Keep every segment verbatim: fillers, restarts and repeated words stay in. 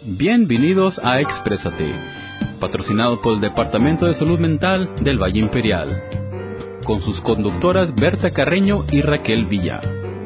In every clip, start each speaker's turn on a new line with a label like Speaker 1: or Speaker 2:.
Speaker 1: Bienvenidos a Exprésate, patrocinado por el Departamento de Salud Mental del Valle Imperial, con sus conductoras Berta Carreño y Raquel Villa.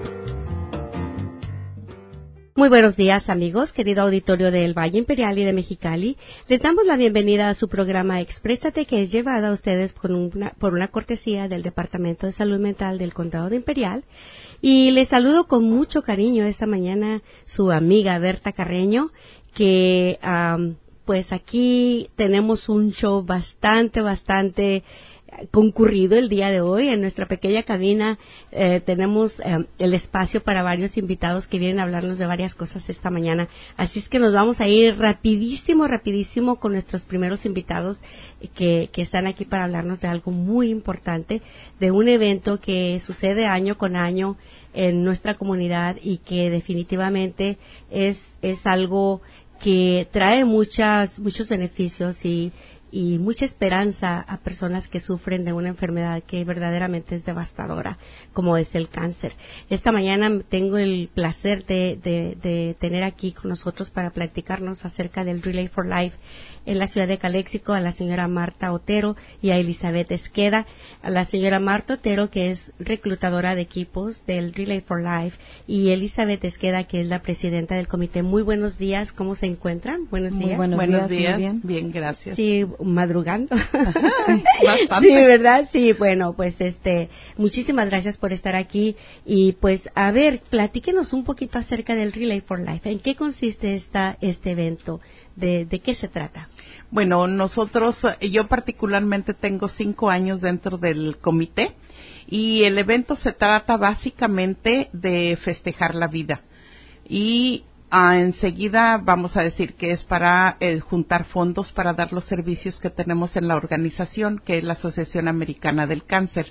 Speaker 2: Muy buenos días, amigos, querido auditorio del Valle Imperial y de Mexicali. Les damos la bienvenida a su programa Exprésate, que es llevado a ustedes por una, por una cortesía del Departamento de Salud Mental del Condado de Imperial. Y les saludo con mucho cariño esta mañana su amiga Berta Carreño, que um, pues aquí tenemos un show bastante, bastante concurrido el día de hoy. En nuestra pequeña cabina eh, tenemos eh, el espacio para varios invitados que vienen a hablarnos de varias cosas esta mañana. Así es que nos vamos a ir rapidísimo, rapidísimo con nuestros primeros invitados que, que están aquí para hablarnos de algo muy importante, de un evento que sucede año con año en nuestra comunidad y que definitivamente es, es algo que trae muchas, muchos beneficios y y mucha esperanza a personas que sufren de una enfermedad que verdaderamente es devastadora, como es el cáncer. Esta mañana tengo el placer de, de, de tener aquí con nosotros para platicarnos acerca del Relay for Life en la ciudad de Calexico a la señora Marta Otero y a Elizabeth Esqueda. A la señora Marta Otero, que es reclutadora de equipos del Relay for Life, y Elizabeth Esqueda, que es la presidenta del comité. Muy buenos días, ¿cómo se encuentran? Buenos
Speaker 3: Muy
Speaker 2: días.
Speaker 3: buenos,
Speaker 4: buenos
Speaker 3: días,
Speaker 4: días,
Speaker 3: bien.
Speaker 4: bien, gracias.
Speaker 2: Sí, madrugando.
Speaker 4: Bastante.
Speaker 2: Sí, ¿verdad? Sí, bueno, pues este, muchísimas gracias por estar aquí y pues a ver, platíquenos un poquito acerca del Relay for Life. ¿En qué consiste esta este evento? ¿De, de qué se trata?
Speaker 4: Bueno, nosotros, yo particularmente tengo cinco años dentro del comité y el evento se trata básicamente de festejar la vida y Ah, enseguida vamos a decir que es para eh, juntar fondos para dar los servicios que tenemos en la organización, que es la Asociación Americana del Cáncer.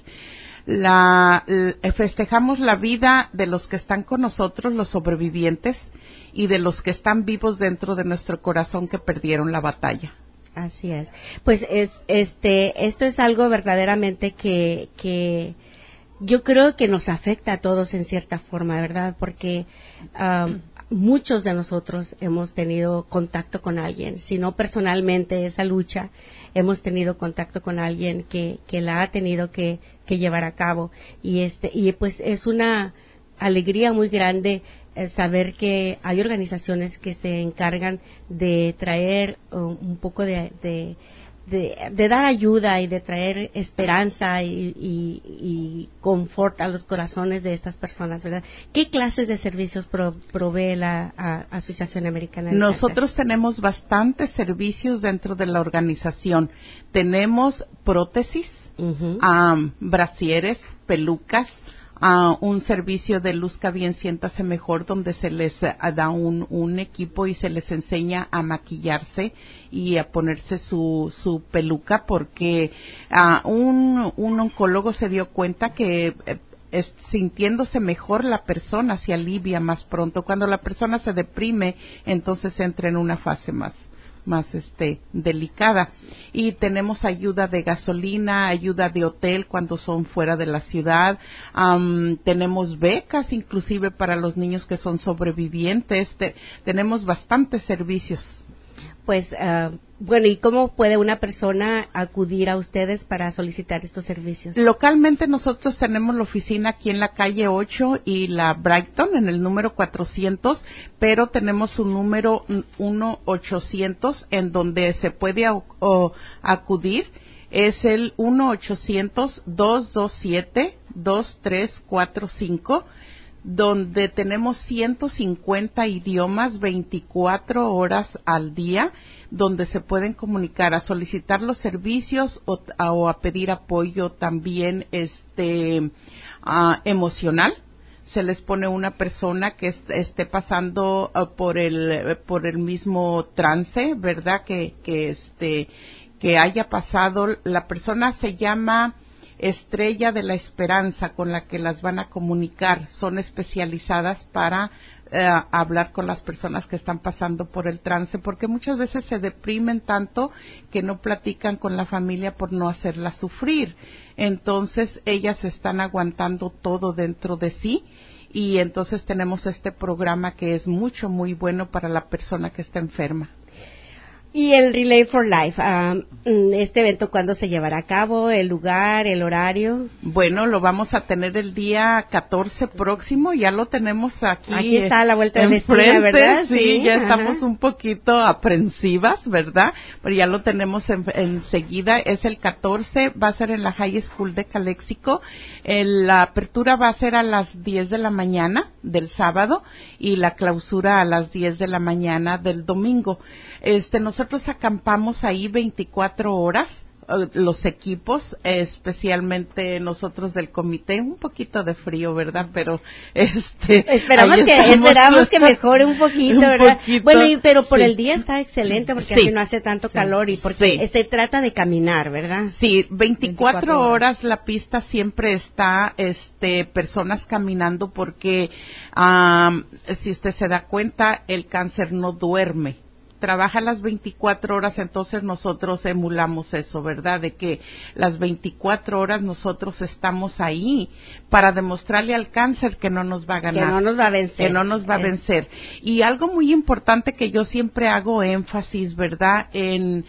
Speaker 4: La, eh, festejamos la vida de los que están con nosotros, los sobrevivientes, y de los que están vivos dentro de nuestro corazón que perdieron la batalla.
Speaker 2: Así es. Pues es, este, esto es algo verdaderamente que, que yo creo que nos afecta a todos en cierta forma, ¿verdad? Porque um, muchos de nosotros hemos tenido contacto con alguien, si no personalmente esa lucha, hemos tenido contacto con alguien que, que la ha tenido que, que llevar a cabo y este y pues es una alegría muy grande eh, saber que hay organizaciones que se encargan de traer uh, un poco de, de De, de dar ayuda y de traer esperanza y, y, y confort a los corazones de estas personas, ¿verdad? ¿Qué clases de servicios pro, provee la a, Asociación Americana del
Speaker 4: Nosotros
Speaker 2: Cáncer?
Speaker 4: tenemos bastantes servicios dentro de la organización. Tenemos prótesis,
Speaker 2: Uh-huh.
Speaker 4: um, brasieres, pelucas, Uh, un servicio de Luzca Bien Siéntase Mejor, donde se les uh, da un, un equipo y se les enseña a maquillarse y a ponerse su, su peluca, porque uh, un, un oncólogo se dio cuenta que eh, es, sintiéndose mejor la persona se alivia más pronto. Cuando la persona se deprime, entonces entra en una fase más más este delicada. Y tenemos ayuda de gasolina, ayuda de hotel cuando son fuera de la ciudad. Um, tenemos becas inclusive para los niños que son sobrevivientes. Te, tenemos bastantes servicios.
Speaker 2: Pues, uh, bueno, ¿y cómo puede una persona acudir a ustedes para solicitar estos servicios?
Speaker 4: Localmente nosotros tenemos la oficina aquí en la calle ocho y la Brighton en el número cuatrocientos, pero tenemos un número uno ochocientos en donde se puede a, o, acudir. Es el uno ochocientos, dos dos siete, dos tres cuatro cinco, donde tenemos ciento cincuenta idiomas veinticuatro horas al día, donde se pueden comunicar a solicitar los servicios o a, o a pedir apoyo también este uh, emocional. Se les pone una persona que est- esté pasando uh, por el por el mismo trance, ¿verdad? Que que este que haya pasado. La persona se llama Estrella de la Esperanza, con la que las van a comunicar. Son especializadas para eh, hablar con las personas que están pasando por el trance, porque muchas veces se deprimen tanto que no platican con la familia por no hacerla sufrir. Entonces ellas están aguantando todo dentro de sí y entonces tenemos este programa que es mucho, muy bueno para la persona que está enferma.
Speaker 2: Y el Relay for Life, um, este evento, ¿cuándo se llevará a cabo? ¿El lugar, el horario?
Speaker 4: Bueno, lo vamos a tener el día catorce próximo, ya lo tenemos aquí.
Speaker 2: Aquí está a la vuelta de la
Speaker 4: esquina,
Speaker 2: ¿verdad?
Speaker 4: Sí, sí, ya
Speaker 2: ajá.
Speaker 4: estamos un poquito aprensivas, ¿verdad? Pero ya lo tenemos en, enseguida, es el catorce, va a ser en la High School de Calexico. El, la apertura va a ser a las diez de la mañana del sábado y la clausura a las diez de la mañana del domingo. Este, nosotros acampamos ahí veinticuatro horas, los equipos, especialmente nosotros del comité, un poquito de frío, ¿verdad? Pero este
Speaker 2: esperamos que esperamos que mejore un poquito, un ¿verdad? Poquito, bueno, y, pero por sí. el día está excelente porque sí. así no hace tanto sí. calor y porque sí. se trata de caminar, ¿verdad?
Speaker 4: Sí, veinticuatro, veinticuatro horas la pista siempre está, este, personas caminando porque um, si usted se da cuenta, el cáncer no duerme. Trabaja las veinticuatro horas, entonces nosotros emulamos eso, ¿verdad? De que las veinticuatro horas nosotros estamos ahí para demostrarle al cáncer que no nos va a ganar.
Speaker 2: Que no nos va a vencer.
Speaker 4: Que no nos va a vencer. Y algo muy importante que yo siempre hago énfasis, ¿verdad? En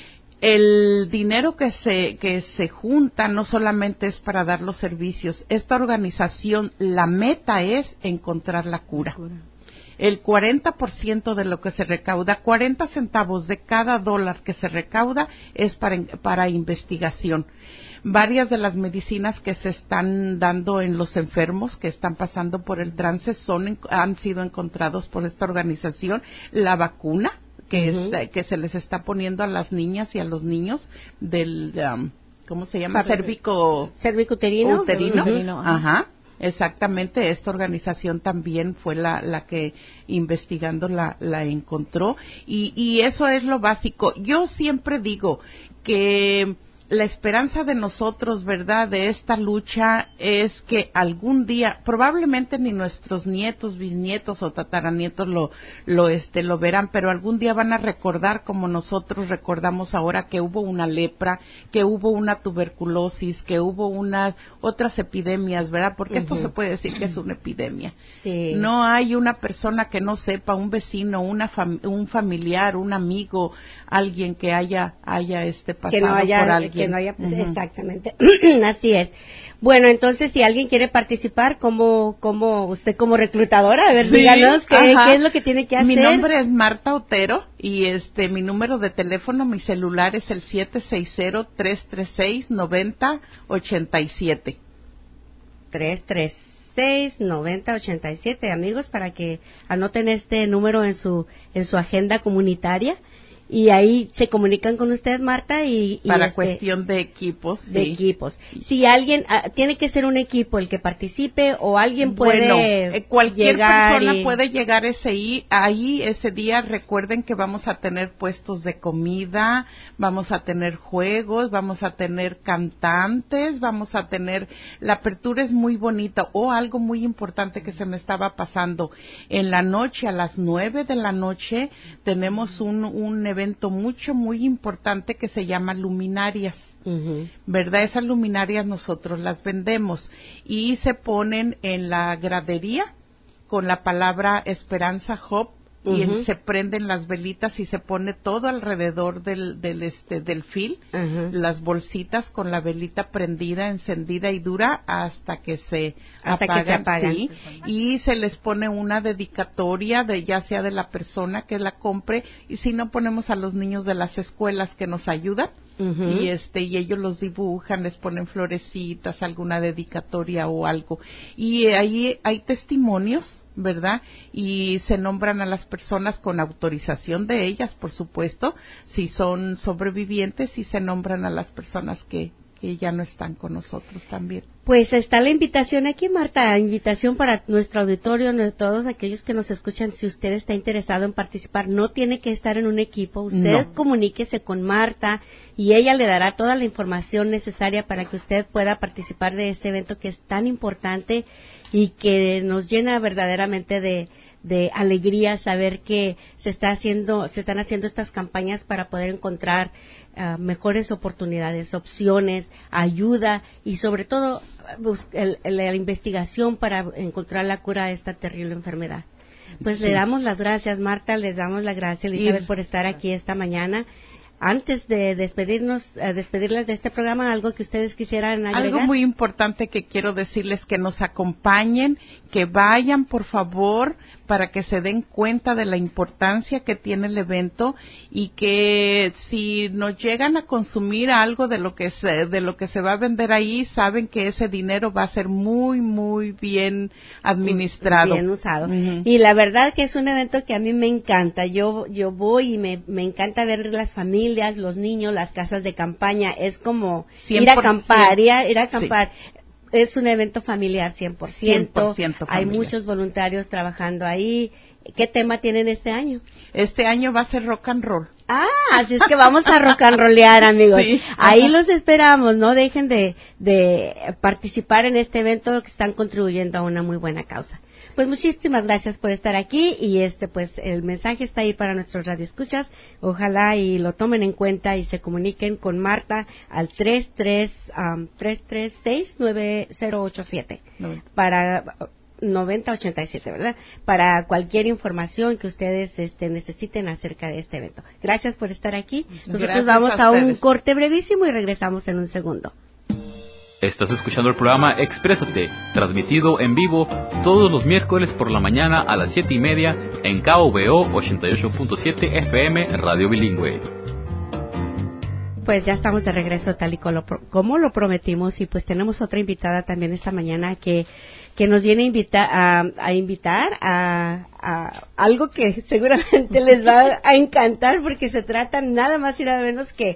Speaker 4: el dinero que se, que se junta no solamente es para dar los servicios. Esta organización, la meta es encontrar la cura. El cuarenta por ciento de lo que se recauda, cuarenta centavos de cada dólar que se recauda es para, para investigación. Varias de las medicinas que se están dando en los enfermos que están pasando por el trance son, han sido encontrados por esta organización. La vacuna que, uh-huh. es, que se les está poniendo a las niñas y a los niños del, um, ¿cómo se llama? Cervico.
Speaker 2: Cervicuterino.
Speaker 4: Uterino. Uh-huh. Ajá. Exactamente, esta organización también fue la, la que investigando la, la encontró y, y eso es lo básico. Yo siempre digo que la esperanza de nosotros, ¿verdad?, de esta lucha es que algún día, probablemente ni nuestros nietos, bisnietos o tataranietos lo, lo, este, lo verán, pero algún día van a recordar como nosotros recordamos ahora que hubo una lepra, que hubo una tuberculosis, que hubo unas otras epidemias, ¿verdad? Porque uh-huh. esto se puede decir que es una epidemia.
Speaker 2: Sí.
Speaker 4: No hay una persona que no sepa, un vecino, una fam- un familiar, un amigo, alguien que haya, haya este pasado
Speaker 2: que no haya,
Speaker 4: por alguien.
Speaker 2: Que no haya, uh-huh. Exactamente, así es. Bueno, entonces, si alguien quiere participar, como, como usted como reclutadora, a ver, sí, díganos qué, qué es lo que tiene que hacer.
Speaker 4: Mi nombre es Marta Otero y este, mi número de teléfono, mi celular es el siete seis cero, tres tres seis, nueve cero ocho siete.
Speaker 2: tres tres seis, nueve cero ocho siete, amigos, para que anoten este número en su, en su agenda comunitaria. Y ahí se comunican con usted, Marta, y... y
Speaker 4: para
Speaker 2: este,
Speaker 4: cuestión de equipos,
Speaker 2: de
Speaker 4: sí.
Speaker 2: equipos. Si alguien, ah, tiene que ser un equipo el que participe, o alguien puede
Speaker 4: bueno, eh, cualquier
Speaker 2: llegar
Speaker 4: persona
Speaker 2: y...
Speaker 4: puede llegar ese ahí ese día. Recuerden que vamos a tener puestos de comida, vamos a tener juegos, vamos a tener cantantes, vamos a tener... La apertura es muy bonita. O algo muy importante que se me estaba pasando. En la noche, a las nueve de la noche, tenemos un, un evento mucho, muy importante que se llama luminarias, uh-huh. ¿verdad? Esas luminarias nosotros las vendemos y se ponen en la gradería con la palabra Esperanza Hope uh-huh. y se prenden las velitas y se pone todo alrededor del, del este, del fil, uh-huh. las bolsitas con la velita prendida, encendida y dura hasta que se
Speaker 2: hasta
Speaker 4: apagan,
Speaker 2: que se apagan.
Speaker 4: ¿sí? Y se les pone una dedicatoria de ya sea de la persona que la compre y si no ponemos a los niños de las escuelas que nos ayudan. Uh-huh. y este y ellos los dibujan, les ponen florecitas, alguna dedicatoria o algo y ahí hay testimonios, ¿verdad? Y se nombran a las personas con autorización de ellas, por supuesto, si son sobrevivientes, y se nombran a las personas que que ya no están con nosotros también.
Speaker 2: Pues está la invitación aquí, Marta, invitación para nuestro auditorio, todos aquellos que nos escuchan. Si usted está interesado en participar, no tiene que estar en un equipo, usted no. comuníquese con Marta y ella le dará toda la información necesaria para que usted pueda participar de este evento que es tan importante y que nos llena verdaderamente de de alegría saber que se está haciendo, se están haciendo estas campañas para poder encontrar uh, mejores oportunidades, opciones, ayuda y sobre todo el, el, la investigación para encontrar la cura de esta terrible enfermedad. Pues sí. Le damos las gracias, Marta, les damos las gracias, Elizabeth, y, por estar aquí esta mañana. Antes de despedirnos, uh, despedirles de este programa, algo que ustedes quisieran agregar.
Speaker 4: Algo muy importante que quiero decirles, que nos acompañen, que vayan, por favor, para que se den cuenta de la importancia que tiene el evento y que si nos llegan a consumir algo de lo que se, de lo que se va a vender ahí, saben que ese dinero va a ser muy, muy bien administrado.
Speaker 2: Bien usado. Uh-huh. Y la verdad que es un evento que a mí me encanta. Yo, yo voy y me, me encanta ver las familias, los niños, las casas de campaña. Es como ir a acampar, ir a, ir a acampar. Sí. Es un evento familiar cien por ciento.
Speaker 4: cien por ciento
Speaker 2: Hay muchos voluntarios trabajando ahí. ¿Qué tema tienen este año?
Speaker 4: Este año va a ser rock and roll.
Speaker 2: Ah, así es que vamos a rock and rollear, amigos. Sí. Ahí los esperamos. No dejen de, de participar en este evento que están contribuyendo a una muy buena causa. Pues muchísimas gracias por estar aquí y este pues el mensaje está ahí para nuestros radioescuchas. Ojalá y lo tomen en cuenta y se comuniquen con Marta al tres tres seis nueve cero ocho siete no. para noventa ochenta y siete, ¿verdad? Para cualquier información que ustedes este, necesiten acerca de este evento. Gracias por estar aquí. Nosotros gracias vamos a, a un corte brevísimo y regresamos en un segundo.
Speaker 1: Estás escuchando el programa Exprésate, transmitido en vivo todos los miércoles por la mañana a las siete y media en K V O ochenta y ocho punto siete F M Radio Bilingüe.
Speaker 2: Pues ya estamos de regreso tal y como lo prometimos y pues tenemos otra invitada también esta mañana que que nos viene a, invita, a, a invitar a, a algo que seguramente les va a encantar porque se trata nada más y nada menos que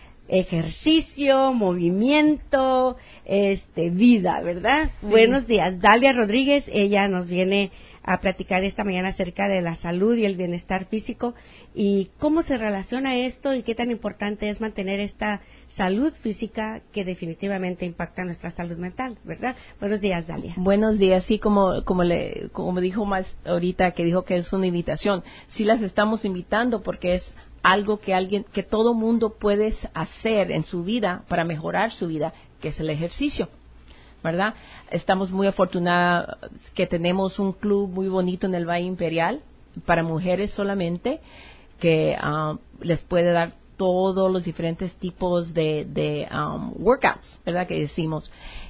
Speaker 2: ejercicio, movimiento, este, vida, ¿verdad? Sí. Buenos días. Dalia Rodríguez, ella nos viene a platicar esta mañana acerca de la salud y el bienestar físico y cómo se relaciona esto y qué tan importante es mantener esta salud física que definitivamente impacta nuestra salud mental, ¿verdad? Buenos días, Dalia.
Speaker 3: Buenos días, sí, como como le como dijo más ahorita que dijo que es una invitación, sí las estamos invitando porque es algo que alguien, que todo mundo puede hacer en su vida para mejorar su vida, que es el ejercicio, ¿verdad? Estamos muy afortunadas que tenemos un club muy bonito en el Valle Imperial para mujeres solamente, que uh, les puede dar todos los diferentes tipos de, de um, workouts, ¿verdad? Que decimos.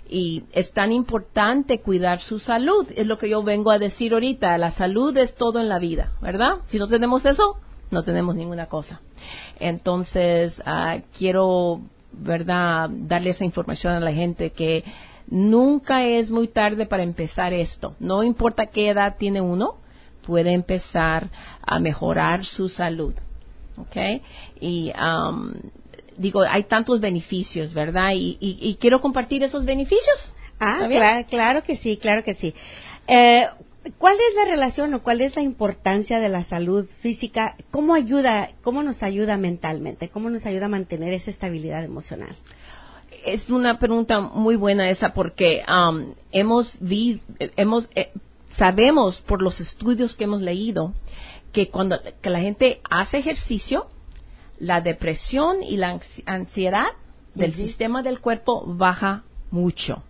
Speaker 3: Y es tan importante cuidar su salud, es lo que yo vengo a decir ahorita, la salud es todo en la vida, ¿verdad? Si no tenemos eso, no tenemos ninguna cosa. Entonces, uh, quiero, ¿verdad?, darle esa información a la gente que nunca es muy tarde para empezar esto. No importa qué edad tiene uno, puede empezar a mejorar su salud. ¿Ok? Y, um, digo, hay tantos beneficios, ¿verdad? Y, y, y quiero compartir esos beneficios.
Speaker 2: Ah, claro, claro que sí, claro que sí. Eh, ¿Cuál es la relación o cuál es la importancia de la salud física? ¿Cómo ayuda, cómo nos ayuda mentalmente? ¿Cómo nos ayuda a mantener esa estabilidad emocional?
Speaker 3: Es una pregunta muy buena esa porque um, hemos vi, hemos eh, sabemos por los estudios que hemos leído que cuando que la gente hace ejercicio, la depresión y la ansiedad del uh-huh. sistema del cuerpo baja mucho.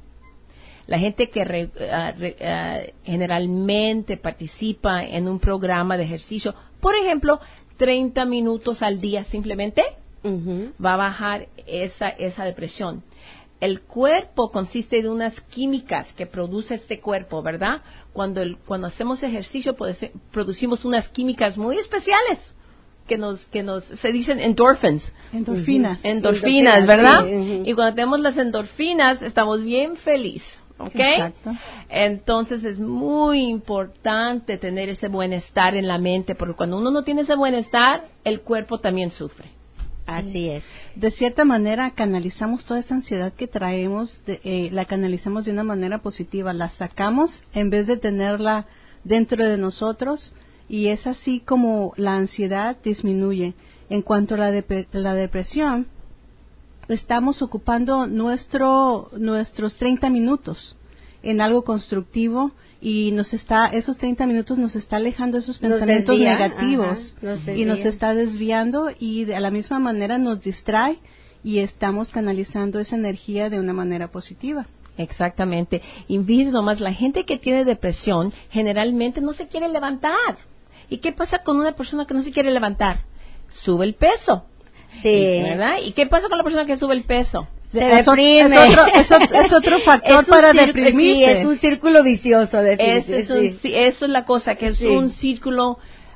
Speaker 3: La gente que re, uh, re, uh, generalmente participa en un programa de ejercicio, por ejemplo, treinta minutos al día simplemente, uh-huh. va a bajar esa, esa depresión. El cuerpo consiste de unas químicas que produce este cuerpo, ¿verdad? Cuando, el, cuando hacemos ejercicio pues, producimos unas químicas muy especiales que nos, que nos se dicen endorphins.
Speaker 4: Endorfinas.
Speaker 3: Uh-huh. Endorfinas, endorfinas, ¿verdad? Sí, uh-huh. Y cuando tenemos las endorfinas estamos bien felices. ¿Ok? Exacto. Entonces es muy importante tener ese bienestar en la mente, porque cuando uno no tiene ese bienestar, el cuerpo también sufre.
Speaker 2: Así es.
Speaker 5: De cierta manera canalizamos toda esa ansiedad que traemos, de, eh, la canalizamos de una manera positiva, la sacamos en vez de tenerla dentro de nosotros y es así como la ansiedad disminuye. En cuanto a la, de, la depresión, estamos ocupando nuestro nuestros treinta minutos en algo constructivo y nos está, esos treinta minutos nos está alejando de esos
Speaker 2: Nos
Speaker 5: pensamientos
Speaker 2: desvía,
Speaker 5: negativos
Speaker 2: ajá, nos
Speaker 5: y nos
Speaker 2: desvía.
Speaker 5: está desviando y de a la misma manera nos distrae y estamos canalizando esa energía de una manera positiva.
Speaker 3: Exactamente. Y fíjense nomás, la gente que tiene depresión generalmente no se quiere levantar. ¿Y qué pasa con una persona que no se quiere levantar? Sube el peso.
Speaker 2: Sí.
Speaker 3: ¿Y, ¿verdad? ¿Y qué pasa con la persona que sube el peso?
Speaker 2: Se
Speaker 5: es,
Speaker 2: deprime.
Speaker 5: es otro, es otro, es otro factor
Speaker 2: Es un
Speaker 5: para
Speaker 2: cir-
Speaker 5: deprimirse.
Speaker 2: Sí, es un círculo vicioso.
Speaker 3: Ese es un,
Speaker 2: sí.
Speaker 3: sí, eso es la cosa, que es
Speaker 2: Sí.
Speaker 3: un círculo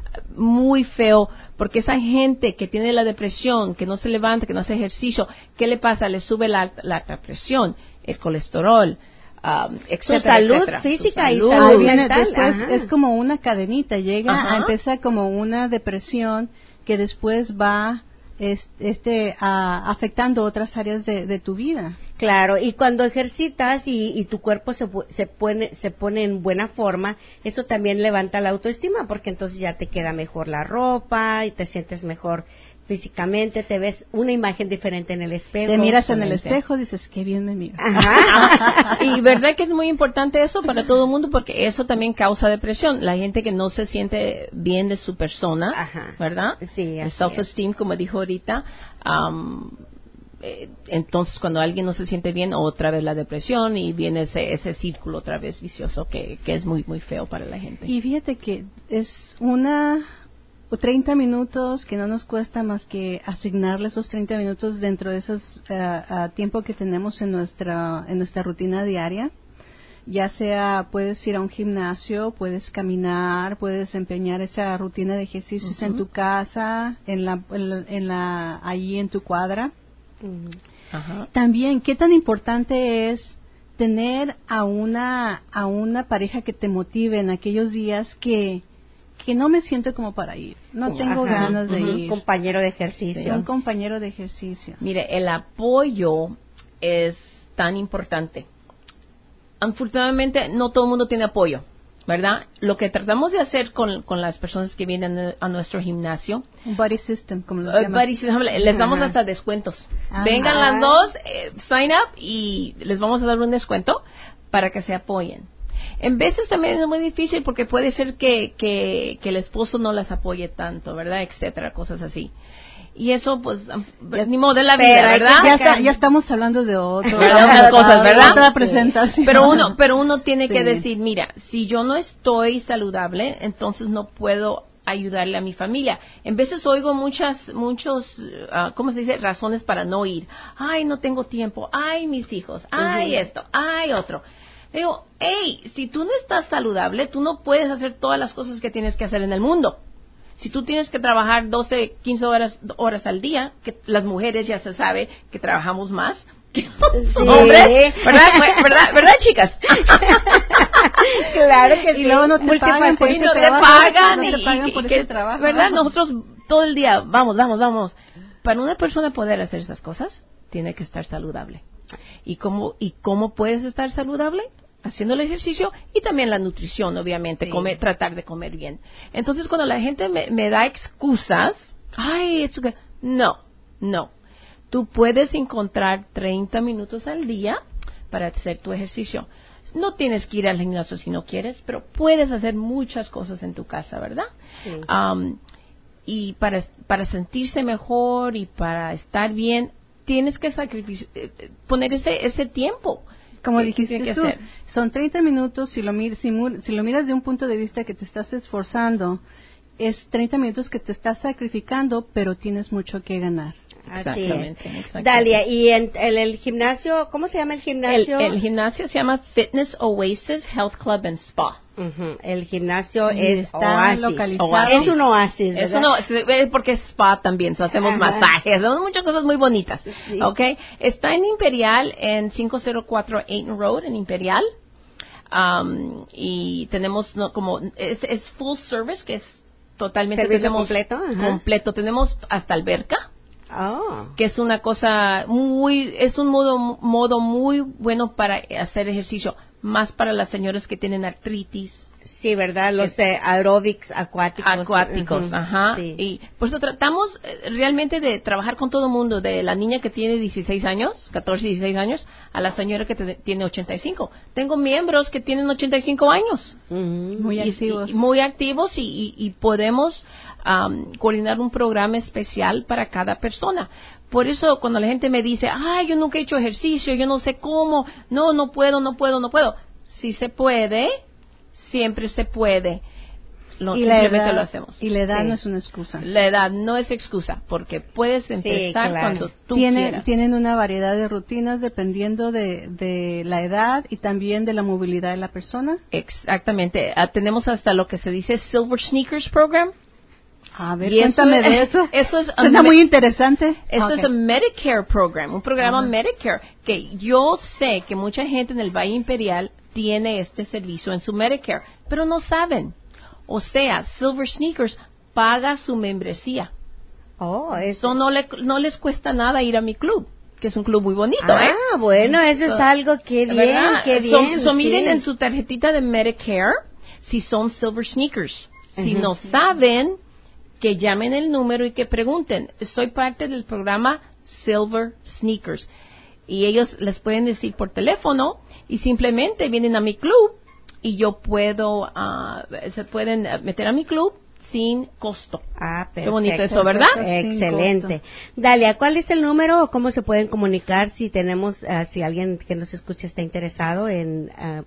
Speaker 3: muy feo, porque esa gente que tiene la depresión, que no se levanta, que no hace ejercicio, ¿qué le pasa? Le sube la, la alta presión, el colesterol, um, etcétera,
Speaker 2: Su salud
Speaker 3: etcétera.
Speaker 2: física
Speaker 3: Su
Speaker 2: y
Speaker 3: salud.
Speaker 2: salud
Speaker 5: Ahí viene
Speaker 2: mental,
Speaker 5: después,
Speaker 2: ajá.
Speaker 5: es como una cadenita, llega
Speaker 3: Ajá.
Speaker 5: a empezar como una depresión que después va es- este a- afectando otras áreas de, de tu vida.
Speaker 2: Claro, y cuando ejercitas y, y tu cuerpo se, pu- se, pone, se pone en buena forma, eso también levanta la autoestima, porque entonces ya te queda mejor la ropa y te sientes mejor físicamente, te ves una imagen diferente en el espejo.
Speaker 5: Te miras en el
Speaker 3: Excelente.
Speaker 5: espejo, dices, qué bien me miro.
Speaker 2: Ajá.
Speaker 3: Y verdad que es muy importante eso para todo el mundo, porque eso también causa depresión. La gente que no se siente bien de su persona,
Speaker 2: Ajá.
Speaker 3: ¿verdad?
Speaker 2: Sí,
Speaker 3: El
Speaker 2: así
Speaker 3: self-esteem, como dijo ahorita. um, eh, entonces, cuando alguien no se siente bien, otra vez la depresión y viene ese, ese círculo otra vez vicioso que, que es muy, muy feo para la gente.
Speaker 5: Y fíjate que es una o treinta minutos que no nos cuesta más que asignarle esos treinta minutos dentro de esos uh, uh, tiempo que tenemos en nuestra en nuestra rutina diaria. Ya sea puedes ir a un gimnasio, puedes caminar, puedes desempeñar esa rutina de ejercicios
Speaker 3: Ujú.
Speaker 5: en tu casa, en la, en la, en la allí en tu cuadra.
Speaker 2: Ujú.
Speaker 3: Ajá.
Speaker 5: También, ¿qué tan importante es tener a una a una pareja que te motive en aquellos días que que no me siento como para ir, no tengo
Speaker 2: Ajá.
Speaker 5: ganas de
Speaker 3: Ujú.
Speaker 5: ir?
Speaker 2: Compañero de ejercicio.
Speaker 5: Un compañero de ejercicio.
Speaker 3: Mire, el apoyo es tan importante. Afortunadamente, no todo el mundo tiene apoyo, ¿verdad? Lo que tratamos de hacer con, con las personas que vienen a nuestro gimnasio,
Speaker 5: Un body system, como lo
Speaker 3: eh,
Speaker 5: llaman.
Speaker 3: buddy system, les damos
Speaker 2: Ajá.
Speaker 3: hasta descuentos.
Speaker 5: Ah.
Speaker 3: Vengan las dos, eh, sign up y les vamos a dar un descuento para que se apoyen. En veces también es muy difícil porque puede ser que, que, que el esposo no las apoye tanto, ¿verdad? Etcétera, cosas así. Y eso, pues, ni modo de la vida,
Speaker 2: Pero hay que
Speaker 3: ¿verdad?
Speaker 5: Ya, está- ya estamos hablando de otro,
Speaker 3: ¿Verdad? Otras cosas, ¿verdad?
Speaker 5: Otra presentación.
Speaker 3: Pero uno, pero uno tiene
Speaker 5: Sí.
Speaker 3: que decir, mira, si yo no estoy saludable, entonces no puedo ayudarle a mi familia. En veces oigo muchas, muchos, uh, ¿cómo se dice? Razones para no ir. Ay, no tengo tiempo. Ay, mis hijos. Ay,
Speaker 2: Ujú.
Speaker 3: esto. Ay, otro. Digo, hey, si tú no estás saludable, tú no puedes hacer todas las cosas que tienes que hacer en el mundo. Si tú tienes que trabajar doce, quince horas, horas al día, que las mujeres ya se sabe que trabajamos más que los hombres, ¿verdad? ¿verdad? ¿Verdad, chicas?
Speaker 2: Claro que
Speaker 5: Y
Speaker 2: sí.
Speaker 5: luego no te pagan por
Speaker 3: Y
Speaker 5: ese
Speaker 3: no te
Speaker 5: trabajo,
Speaker 3: pagan,
Speaker 5: no te
Speaker 3: y-
Speaker 5: pagan
Speaker 3: y
Speaker 5: por
Speaker 3: que-
Speaker 5: ese trabajo.
Speaker 3: ¿verdad? Nosotros todo el día, vamos, vamos, vamos. Para una persona poder hacer esas cosas, tiene que estar saludable. ¿Y cómo, y cómo puedes estar saludable? Haciendo el ejercicio y también la nutrición, obviamente,
Speaker 2: Sí.
Speaker 3: comer, tratar de comer bien. Entonces, cuando la gente me, me da excusas, ay, it's okay", no, no. Tú puedes encontrar treinta minutos al día para hacer tu ejercicio. No tienes que ir al gimnasio si no quieres, pero puedes hacer muchas cosas en tu casa, ¿verdad?
Speaker 2: Sí.
Speaker 3: Um, y para, para sentirse mejor y para estar bien, tienes que sacrific- eh, eh, poner ese, ese tiempo.
Speaker 5: Como
Speaker 3: que- que
Speaker 5: dijiste
Speaker 3: tiene que
Speaker 5: tú,
Speaker 3: hacer.
Speaker 5: son treinta minutos, si lo, mir- si, mu- si lo miras de un punto de vista que te estás esforzando, es treinta minutos que te estás sacrificando, pero tienes mucho que ganar.
Speaker 2: Así es.
Speaker 3: Exactamente, exactamente.
Speaker 2: Dalia, y en, en el gimnasio, ¿cómo se llama el
Speaker 3: El,
Speaker 2: gimnasio?
Speaker 3: el gimnasio se llama Fitness Oasis Health Club and Spa.
Speaker 2: Ujú, el gimnasio
Speaker 5: Y
Speaker 2: es
Speaker 5: está
Speaker 2: oasis.
Speaker 5: localizado.
Speaker 3: Oasis.
Speaker 2: Es un oasis, ¿verdad?
Speaker 3: Eso no, es porque es spa también, so hacemos
Speaker 2: Ajá.
Speaker 3: masajes, hacemos muchas cosas muy bonitas,
Speaker 2: Sí.
Speaker 3: ¿ok? Está en Imperial, en quinientos cuatro Ayton Road, en Imperial, um, y tenemos no, como, es, es full service, que es totalmente,
Speaker 2: ¿Servicio
Speaker 3: tenemos
Speaker 2: completo? Ajá.
Speaker 3: completo, tenemos hasta alberca,
Speaker 2: Oh.
Speaker 3: que es una cosa muy, es un modo, modo muy bueno para hacer ejercicio, más para las señoras que tienen artritis,
Speaker 2: Sí, ¿verdad? Los eh, aeróbics acuáticos.
Speaker 3: Acuáticos, uh-huh. ajá. Sí. Y por eso tratamos eh, realmente de trabajar con todo el mundo, de la niña que tiene dieciséis años, catorce, dieciséis años, a la señora que te, tiene ochenta y cinco. Tengo miembros que tienen ochenta y cinco años.
Speaker 2: Uh-huh.
Speaker 5: Muy
Speaker 3: y,
Speaker 5: activos.
Speaker 3: Y, muy activos y, y, y podemos um, coordinar un programa especial para cada persona. Por eso cuando la gente me dice, ay, yo nunca he hecho ejercicio, yo no sé cómo, no, no puedo, no puedo, no puedo. Si se puede, siempre se puede. Lo,
Speaker 5: y
Speaker 3: simplemente
Speaker 5: la edad,
Speaker 3: lo hacemos.
Speaker 5: Y la edad
Speaker 3: sí.
Speaker 5: no es una excusa.
Speaker 3: La edad no es excusa, porque puedes empezar
Speaker 2: sí, claro.
Speaker 3: cuando tú
Speaker 5: Tiene,
Speaker 3: quieras.
Speaker 5: Tienen una variedad de rutinas dependiendo de, de la edad y también de la movilidad de la persona.
Speaker 3: Exactamente. Uh, tenemos hasta lo que se dice Silver Sneakers Program.
Speaker 5: A ver,
Speaker 3: y
Speaker 5: cuéntame
Speaker 3: eso,
Speaker 5: de eso.
Speaker 3: Eso es
Speaker 5: Suena muy interesante.
Speaker 3: Eso
Speaker 5: okay.
Speaker 3: es un Medicare program, un programa
Speaker 5: Ajá.
Speaker 3: Medicare, que yo sé que mucha gente en el Valle Imperial tiene este servicio en su Medicare, pero no saben. O sea, Silver Sneakers paga su membresía.
Speaker 2: Oh,
Speaker 3: eso no, le, no les cuesta nada ir a mi club, que es un club muy bonito,
Speaker 2: ah,
Speaker 3: ¿eh?
Speaker 2: Ah, bueno, eso so, es algo que bien,
Speaker 3: ¿verdad?
Speaker 2: qué bien.
Speaker 3: So, so
Speaker 2: sí.
Speaker 3: miren en su tarjetita de Medicare si son Silver Sneakers. Si
Speaker 2: uh-huh.
Speaker 3: no saben, que llamen el número y que pregunten. Soy parte del programa Silver Sneakers. Y ellos les pueden decir por teléfono y simplemente vienen a mi club y yo puedo, uh, se pueden meter a mi club sin costo.
Speaker 2: Ah, perfecto.
Speaker 3: Qué bonito eso, ¿verdad?
Speaker 2: Excelente. Dalia, ¿cuál es el número o cómo se pueden comunicar si tenemos, uh, si alguien que nos escucha está interesado en uh,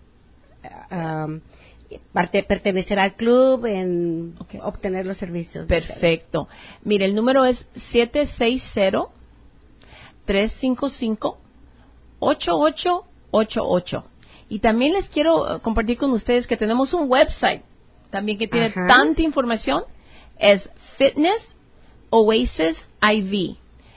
Speaker 2: uh, um, parte, pertenecer al club, en okay. obtener los servicios?
Speaker 3: Perfecto. Mire, el número es siete seis cero, tres cinco cinco, ocho ocho ocho ocho. Y también les quiero uh, compartir con ustedes que tenemos un website también que tiene Ajá. tanta información. Es Fitness Oasis I V.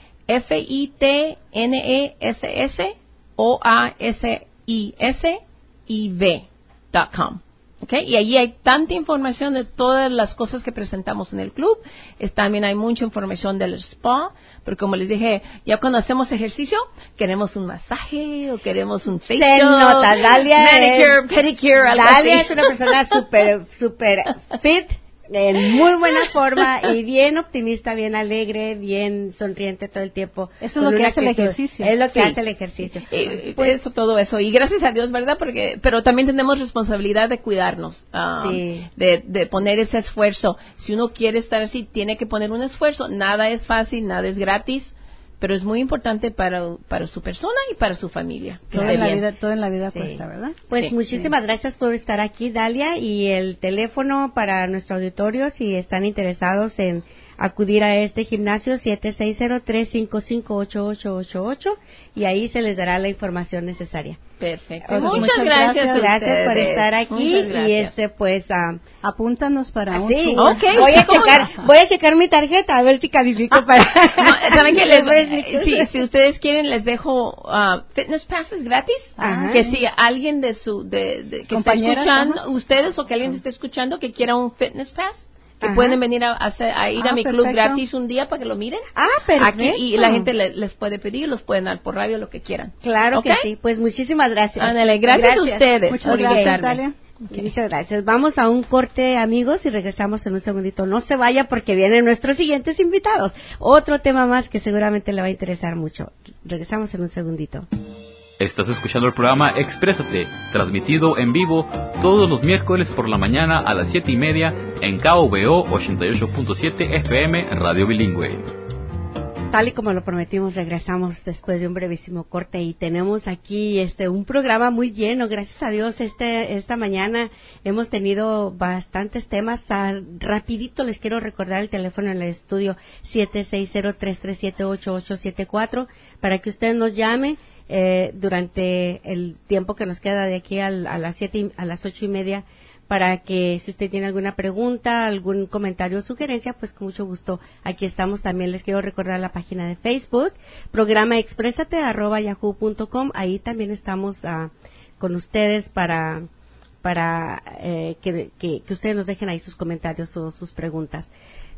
Speaker 3: F I T N E S S O A S I S I V dot com. Okay, y allí hay tanta información de todas las cosas que presentamos en el club. Es, también hay mucha información del spa, porque como les dije, ya cuando hacemos ejercicio, queremos un masaje o queremos un facial.
Speaker 2: Se nota, Dalia
Speaker 3: manicure,
Speaker 2: es,
Speaker 3: pedicure, algo
Speaker 2: Dalia
Speaker 3: así.
Speaker 2: es una persona súper, súper fit, en muy buena forma y bien optimista, bien alegre, bien sonriente todo el tiempo.
Speaker 5: Eso es lo que hace el ejercicio.
Speaker 2: Es lo que
Speaker 3: sí.
Speaker 2: hace el ejercicio.
Speaker 3: Eh, pues eso, todo eso. Y gracias a Dios, ¿verdad? Porque, pero también tenemos responsabilidad de cuidarnos, um,
Speaker 2: sí.
Speaker 3: de, de poner ese esfuerzo. Si uno quiere estar así, tiene que poner un esfuerzo. Nada es fácil, nada es gratis, pero es muy importante para, para su persona y para su familia.
Speaker 5: Todo en la vida, todo en la vida sí. cuesta, ¿verdad?
Speaker 2: Pues
Speaker 3: sí.
Speaker 2: muchísimas sí. gracias por estar aquí, Dalia, y el teléfono para nuestro auditorio, si están interesados en acudir a este gimnasio, siete seis cero, tres cinco cinco, ocho ocho ocho ocho, y ahí se les dará la información necesaria.
Speaker 3: Perfecto.
Speaker 2: Okay.
Speaker 3: Muchas,
Speaker 2: muchas
Speaker 3: gracias.
Speaker 2: Gracias, gracias por estar aquí
Speaker 3: y
Speaker 2: este pues uh,
Speaker 5: apúntanos para un
Speaker 2: sí,
Speaker 5: tour.
Speaker 3: Okay.
Speaker 2: Voy a checar, voy a checar mi tarjeta a ver si califico para.
Speaker 3: No, saben que les, si, si ustedes quieren les dejo uh, fitness passes gratis.
Speaker 2: Ajá.
Speaker 3: Que si alguien de su de, de que está escuchando ajá. ustedes o que alguien esté escuchando que quiera un fitness pass. Que
Speaker 2: Ajá.
Speaker 3: pueden venir a, hacer, a ir
Speaker 5: ah,
Speaker 3: a mi
Speaker 5: perfecto.
Speaker 3: club gratis un día para que lo miren.
Speaker 2: Ah, perfecto.
Speaker 3: Aquí, y la gente le, les puede pedir, los pueden dar por radio, lo que quieran.
Speaker 2: Claro
Speaker 3: ¿Okay?
Speaker 2: que sí. Pues muchísimas gracias.
Speaker 3: Ándale, gracias, gracias a ustedes
Speaker 5: Muchas
Speaker 3: por
Speaker 5: gracias,
Speaker 3: invitarme.
Speaker 5: Dalia.
Speaker 2: Okay. Muchas gracias. Vamos a un corte, amigos, y regresamos en un segundito. No se vaya porque vienen nuestros siguientes invitados. Otro tema más que seguramente le va a interesar mucho. Regresamos en un segundito.
Speaker 1: Estás escuchando el programa Exprésate, transmitido en vivo todos los miércoles por la mañana a las siete y media en K V O ochenta y ocho punto siete F M Radio Bilingüe.
Speaker 2: Tal y como lo prometimos, regresamos después de un brevísimo corte y tenemos aquí este un programa muy lleno. Gracias a Dios, este esta mañana hemos tenido bastantes temas. Ah, rapidito les quiero recordar el teléfono en el estudio siete seis cero, tres tres siete, ocho ocho siete cuatro para que usted nos llame. Eh, durante el tiempo que nos queda de aquí al, a las siete a las ocho y media, para que si usted tiene alguna pregunta, algún comentario o sugerencia, pues con mucho gusto aquí estamos. También les quiero recordar la página de Facebook, programa exprésate arroba yahoo punto com. Ahí también estamos uh, con ustedes para para eh, que, que, que ustedes nos dejen ahí sus comentarios o sus preguntas.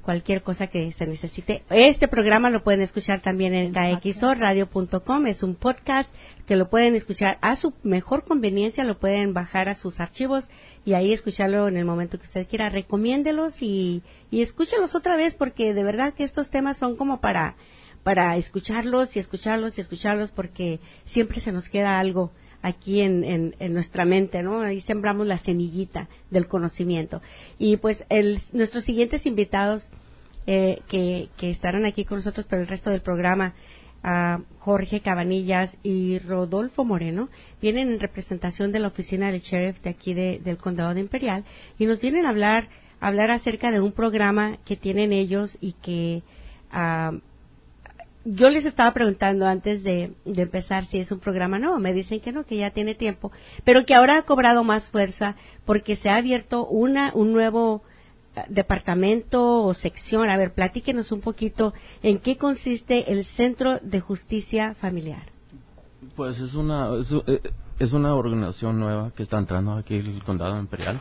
Speaker 2: cualquier cosa que se necesite. Este programa lo pueden escuchar también en K X O radio punto com, es un podcast que lo pueden escuchar a su mejor conveniencia, lo pueden bajar a sus archivos y ahí escucharlo en el momento que usted quiera. Recomiéndelos y, y escúchelos otra vez, porque de verdad que estos temas son como para, para escucharlos y escucharlos y escucharlos, porque siempre se nos queda algo aquí en, en, en nuestra mente, ¿no? Ahí sembramos la semillita del conocimiento. Y pues el, nuestros siguientes invitados eh, que, que estarán aquí con nosotros por el resto del programa, uh, Jorge Cabanillas y Rodolfo Moreno, vienen en representación de la oficina del sheriff de aquí de, del condado de Imperial, y nos vienen a hablar, a hablar acerca de un programa que tienen ellos y que uh, yo les estaba preguntando antes de, de empezar si es un programa nuevo. Me dicen que no, que ya tiene tiempo, pero que ahora ha cobrado más fuerza porque se ha abierto una un nuevo uh, departamento o sección. A ver, platíquenos un poquito en qué consiste el Centro de Justicia Familiar.
Speaker 6: Pues es una es, es una organización nueva que está entrando aquí en el condado Imperial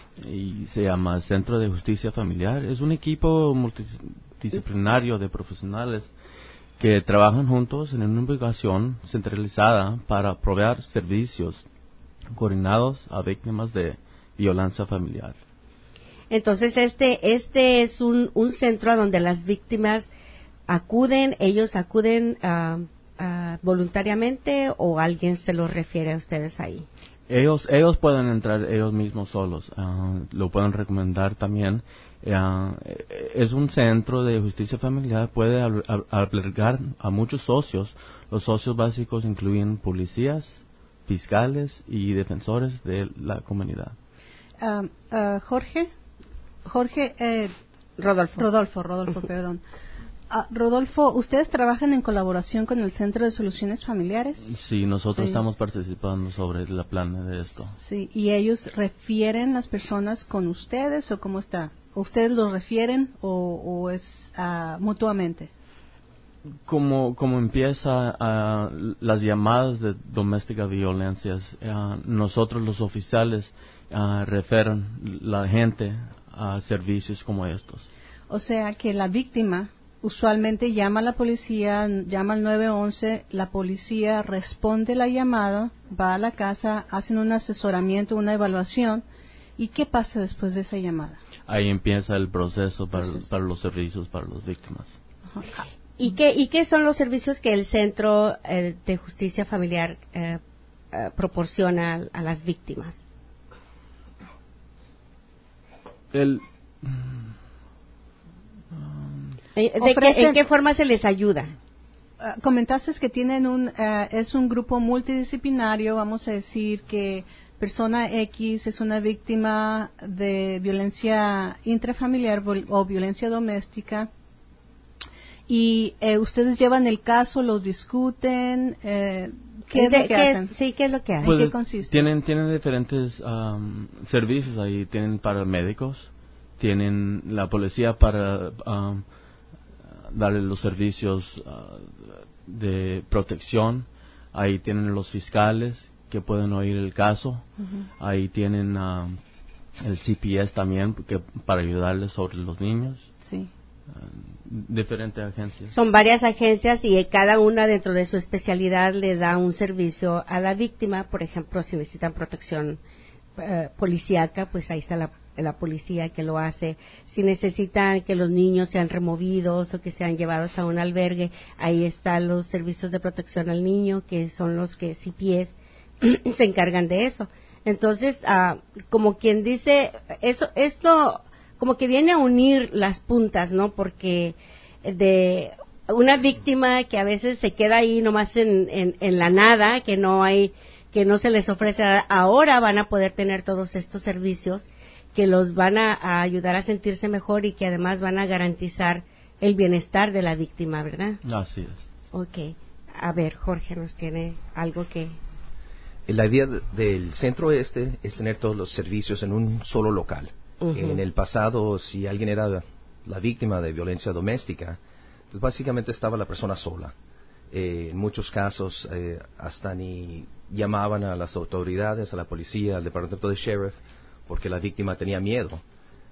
Speaker 6: y se llama Centro de Justicia Familiar. Es un equipo multidisciplinario de profesionales que trabajan juntos en una investigación centralizada para proveer servicios coordinados a víctimas de violencia familiar.
Speaker 2: Entonces, este este es un, un centro a donde las víctimas acuden, ellos acuden uh, uh, voluntariamente, o alguien se los refiere a ustedes ahí.
Speaker 6: Ellos ellos pueden entrar ellos mismos solos, uh, lo pueden recomendar también. Uh, es un centro de justicia familiar, puede al, al, albergar a muchos socios. Los socios básicos incluyen policías, fiscales y defensores de la comunidad.
Speaker 5: Uh, uh, Jorge, Jorge, eh,
Speaker 2: Rodolfo,
Speaker 5: Rodolfo, Rodolfo, perdón. Uh, Rodolfo, ¿ustedes trabajan en colaboración con el Centro de Soluciones Familiares?
Speaker 6: Sí, nosotros
Speaker 5: Sí.
Speaker 6: estamos participando sobre la plana de esto.
Speaker 5: Sí, ¿y ellos refieren las personas con ustedes o cómo está? ¿Ustedes los refieren o, o es uh, mutuamente?
Speaker 6: Como como empieza uh, las llamadas de doméstica violencias, uh, nosotros los oficiales uh, refieren la gente a servicios como estos.
Speaker 5: O sea que la víctima usualmente llama a la policía, llama al nueve once, la policía responde la llamada, va a la casa, hacen un asesoramiento, una evaluación. ¿Y qué pasa después de esa llamada?
Speaker 6: Ahí empieza el proceso para,
Speaker 5: Proceso.
Speaker 6: para los servicios para las víctimas.
Speaker 5: Ajá.
Speaker 2: ¿Y qué, ¿Y qué son los servicios que el Centro eh, de Justicia Familiar eh, eh, proporciona a, a las víctimas?
Speaker 6: El,
Speaker 2: ¿De
Speaker 5: Ofrecen-
Speaker 2: qué, ¿En qué forma se les ayuda?
Speaker 5: Uh, comentaste que tienen un, uh, es un grupo multidisciplinario, vamos a decir que persona X es una víctima de violencia intrafamiliar vol- o violencia doméstica, y eh, ustedes llevan el caso, lo discuten, eh, ¿qué es
Speaker 2: ¿De-
Speaker 5: lo que
Speaker 2: qué-
Speaker 5: hacen?
Speaker 2: Sí, ¿qué es lo que hacen?
Speaker 6: pues,
Speaker 5: qué consiste?
Speaker 6: Tienen, tienen diferentes um, servicios ahí. Tienen paramédicos, tienen la policía para um, darle los servicios uh, de protección. Ahí tienen los fiscales que pueden oír el caso.
Speaker 5: Ujú.
Speaker 6: Ahí tienen um, el C P S también que, para ayudarles sobre los niños.
Speaker 5: Sí.
Speaker 6: Diferentes agencias.
Speaker 2: Son varias agencias y cada una dentro de su especialidad le da un servicio a la víctima. Por ejemplo, si necesitan protección eh, policíaca, pues ahí está la, la policía que lo hace. Si necesitan que los niños sean removidos o que sean llevados a un albergue, ahí están los servicios de protección al niño, que son los que C P S se encargan de eso. Entonces, ah, como quien dice, eso, esto como que viene a unir las puntas, ¿no? Porque de una víctima que a veces se queda ahí nomás en, en, en la nada, que no hay, que no se les ofrece, ahora van a poder tener todos estos servicios que los van a, a ayudar a sentirse mejor y que además van a garantizar el bienestar de la víctima, ¿verdad?
Speaker 6: Así es.
Speaker 2: Ok. A ver, Jorge nos tiene algo que...
Speaker 7: La idea del centro este es tener todos los servicios en un solo local.
Speaker 2: Uh-huh.
Speaker 7: En el pasado, si alguien era la víctima de violencia doméstica, pues básicamente estaba la persona sola. Eh, en muchos casos eh, hasta ni llamaban a las autoridades, a la policía, al departamento de sheriff, porque la víctima tenía miedo.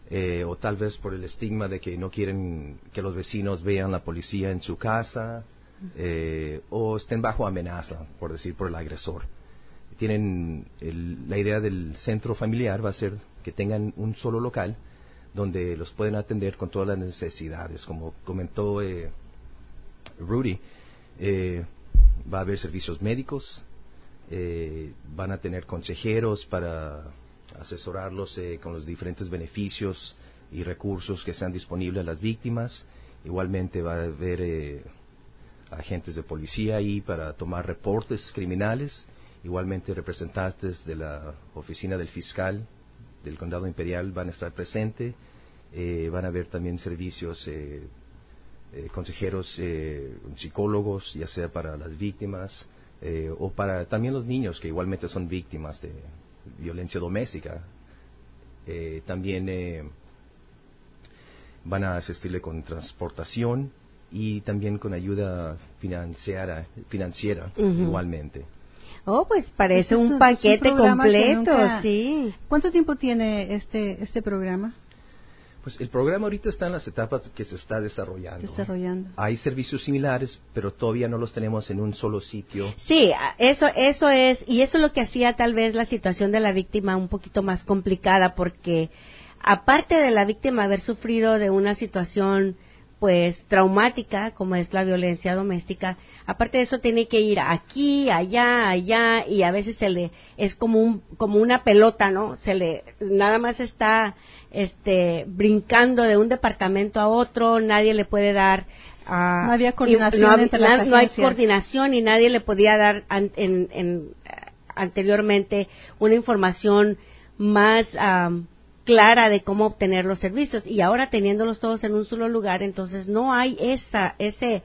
Speaker 7: eh, o tal vez por el estigma de que no quieren que los vecinos vean la policía en su casa, eh, o estén bajo amenaza, por decir, por el agresor. Tienen el, la idea del centro familiar va a ser que tengan un solo local donde los pueden atender con todas las necesidades. Como comentó eh, Rudy, eh, va a haber servicios médicos, eh, van a tener consejeros para asesorarlos eh, con los diferentes beneficios y recursos que sean disponibles a las víctimas. Igualmente va a haber eh, agentes de policía ahí para tomar reportes criminales. Igualmente representantes de la oficina del fiscal del Condado Imperial van a estar presentes. Eh, van a haber también servicios, eh, eh, consejeros, eh, psicólogos, ya sea para las víctimas eh, o para también los niños que igualmente son víctimas de violencia doméstica. Eh, también eh, van a asistirle con transportación y también con ayuda financiera, financiera uh-huh. igualmente.
Speaker 2: Oh, pues parece
Speaker 5: es
Speaker 2: un,
Speaker 5: un
Speaker 2: paquete
Speaker 5: un
Speaker 2: completo,
Speaker 5: nunca...
Speaker 2: sí.
Speaker 5: ¿Cuánto tiempo tiene este este programa?
Speaker 7: Pues el programa ahorita está en las etapas que se está desarrollando.
Speaker 5: Desarrollando.
Speaker 7: Hay servicios similares, pero todavía no los tenemos en un solo sitio.
Speaker 2: Sí, eso eso es, y eso es lo que hacía tal vez la situación de la víctima un poquito más complicada, porque aparte de la víctima haber sufrido de una situación pues traumática como es la violencia doméstica, aparte de eso tiene que ir aquí, allá, allá, y a veces se le es como un como una pelota, ¿no? Se le nada más está este brincando de un departamento a otro, nadie le puede dar uh,
Speaker 5: no había coordinación
Speaker 2: no,
Speaker 5: entre
Speaker 2: na,
Speaker 5: las
Speaker 2: no hay
Speaker 5: agencias.
Speaker 2: coordinación y nadie le podía dar an, en, en, uh, anteriormente una información más um, clara de cómo obtener los servicios, y ahora teniéndolos todos en un solo lugar, entonces no hay esa ese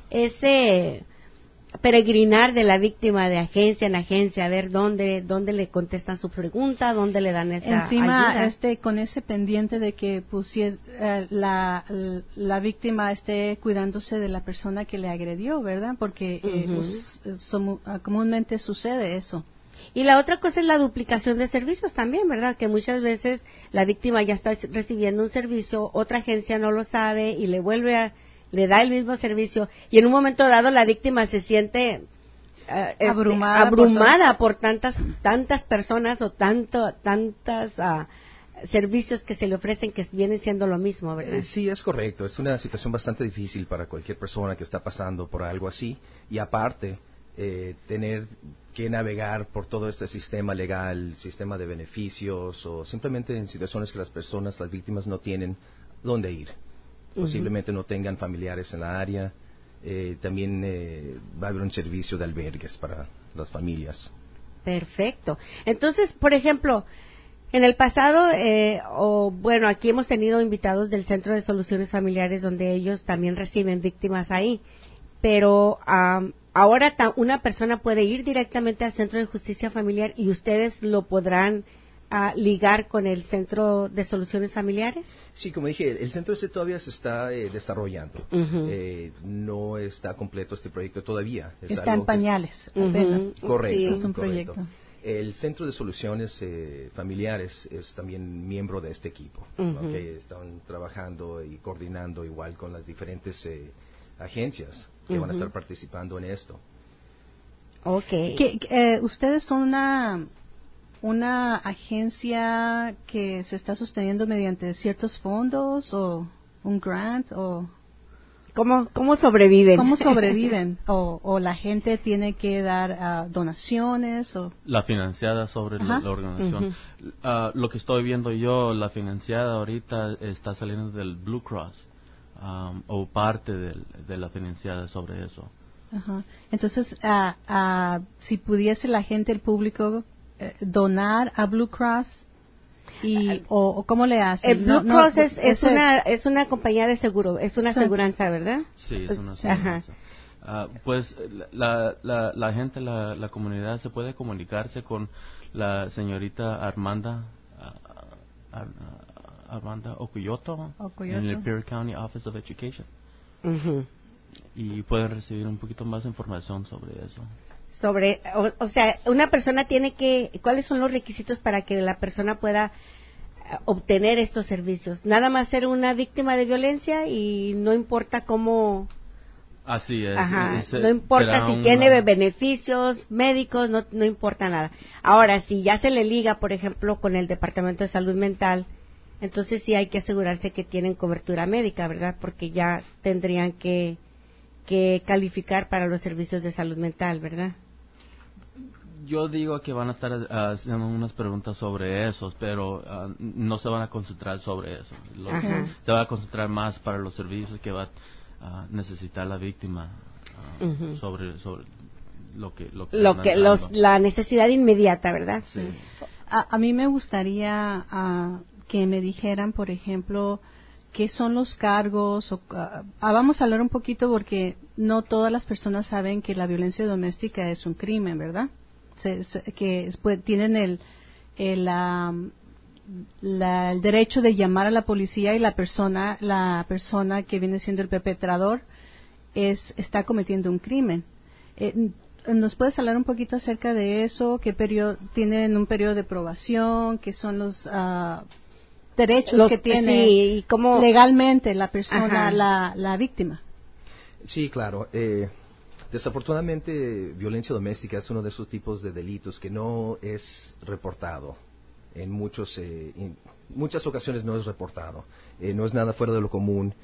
Speaker 2: ese peregrinar de la víctima de agencia en agencia a ver dónde dónde le contestan su pregunta, dónde le dan esa
Speaker 5: encima
Speaker 2: ayuda.
Speaker 5: este con ese pendiente de que pusies, eh, la la víctima esté cuidándose de la persona que le agredió, ¿verdad? Porque eh, uh-huh. us, som, comúnmente sucede eso.
Speaker 2: Y la otra cosa es la duplicación de servicios también, ¿verdad? Que muchas veces la víctima ya está recibiendo un servicio, otra agencia no lo sabe y le vuelve a, le da el mismo servicio, y en un momento dado la víctima se siente uh,
Speaker 5: abrumada,
Speaker 2: este, abrumada por, por tantas tantas personas o tanto tantas uh, servicios que se le ofrecen que vienen siendo lo mismo, ¿verdad?
Speaker 7: Eh, sí, es correcto. Es una situación bastante difícil para cualquier persona que está pasando por algo así, y aparte eh, tener que navegar por todo este sistema legal, sistema de beneficios, o simplemente en situaciones que las personas, las víctimas, no tienen dónde ir. Uh-huh. Posiblemente no tengan familiares en la área. Eh, también eh, va a haber un servicio de albergues para las familias.
Speaker 2: Perfecto. Entonces, por ejemplo, en el pasado, eh, o bueno, aquí hemos tenido invitados del Centro de Soluciones Familiares donde ellos también reciben víctimas ahí, pero um, ahora ta- una persona puede ir directamente al Centro de Justicia Familiar y ustedes lo podrán uh, ligar con el Centro de Soluciones Familiares.
Speaker 7: Sí, como dije, el centro ese todavía se está eh, desarrollando. Uh-huh. Eh, no está completo este proyecto todavía. Es
Speaker 5: está en pañales,
Speaker 7: es...
Speaker 5: apenas.
Speaker 7: Uh-huh. Correcto.
Speaker 5: Sí, es un
Speaker 7: correcto.
Speaker 5: proyecto.
Speaker 7: El Centro de Soluciones eh, Familiares es también miembro de este equipo, uh-huh. ¿no? Que están trabajando y coordinando igual con las diferentes eh, agencias que uh-huh. van a estar participando en esto.
Speaker 2: Okay.
Speaker 5: ¿Qué, eh, ¿Ustedes son una una agencia que se está sosteniendo mediante ciertos fondos o un grant o
Speaker 2: cómo cómo sobreviven?
Speaker 5: ¿Cómo sobreviven? o, o la gente tiene que dar uh, donaciones o
Speaker 6: la financiada sobre la, la organización. Uh-huh. Uh, lo que estoy viendo yo, la financiada ahorita está saliendo del Blue Cross um, o parte del, de la financiada sobre eso.
Speaker 5: Uh-huh. Entonces, uh, uh, si pudiese la gente, el público, eh, donar a Blue Cross y o, o cómo le hacen.
Speaker 2: El Blue
Speaker 5: no,
Speaker 2: Cross
Speaker 5: no,
Speaker 2: es, es una es una compañía de seguro, es una aseguranza, ¿verdad?
Speaker 6: Sí, es una aseguranza. Uh, pues la, la, la gente, la, la comunidad se puede comunicarse con la señorita Armanda uh, Ar, Armanda Okuyoto,
Speaker 5: Okuyoto
Speaker 6: en el Perry County Office of Education.
Speaker 2: Uh-huh.
Speaker 6: Y pueden recibir un poquito más información sobre eso.
Speaker 2: Sobre, o, o sea, una persona tiene que, ¿cuáles son los requisitos para que la persona pueda obtener estos servicios. Nada más ser una víctima de violencia y no importa cómo.
Speaker 6: Así es.
Speaker 2: Ajá,
Speaker 6: es,
Speaker 2: no importa si
Speaker 6: una...
Speaker 2: tiene beneficios médicos, no, no importa nada. Ahora, si ya se le liga, por ejemplo, con el Departamento de Salud Mental, entonces sí hay que asegurarse que tienen cobertura médica, ¿verdad? Porque ya tendrían que, que calificar para los servicios de salud mental, ¿verdad?
Speaker 6: Yo digo que van a estar uh, haciendo unas preguntas sobre esos, pero uh, no se van a concentrar sobre eso. Los, se van a concentrar más para los servicios que va a uh, necesitar la víctima uh, uh-huh. sobre sobre lo que lo que,
Speaker 2: lo que los, la necesidad inmediata, ¿verdad?
Speaker 6: Sí.
Speaker 5: A, a mí me gustaría uh, que me dijeran, por ejemplo, qué son los cargos. O, uh, vamos a hablar un poquito porque no todas las personas saben que la violencia doméstica es un crimen, ¿verdad? Se, se, que pues, tienen el el, um, la, el derecho de llamar a la policía y la persona la persona que viene siendo el perpetrador es está cometiendo un crimen. Eh, ¿Nos puedes hablar un poquito acerca de eso? ¿Qué periodo tienen un periodo de probación? ¿Qué son los uh, derechos
Speaker 2: los,
Speaker 5: que tiene
Speaker 2: sí, y cómo,
Speaker 5: legalmente la persona, la, la víctima?
Speaker 7: Sí, claro. Eh, Desafortunadamente, violencia doméstica es uno de esos tipos de delitos que no es reportado. En muchos, eh, en muchas ocasiones no es reportado. Eh, no es nada fuera de lo común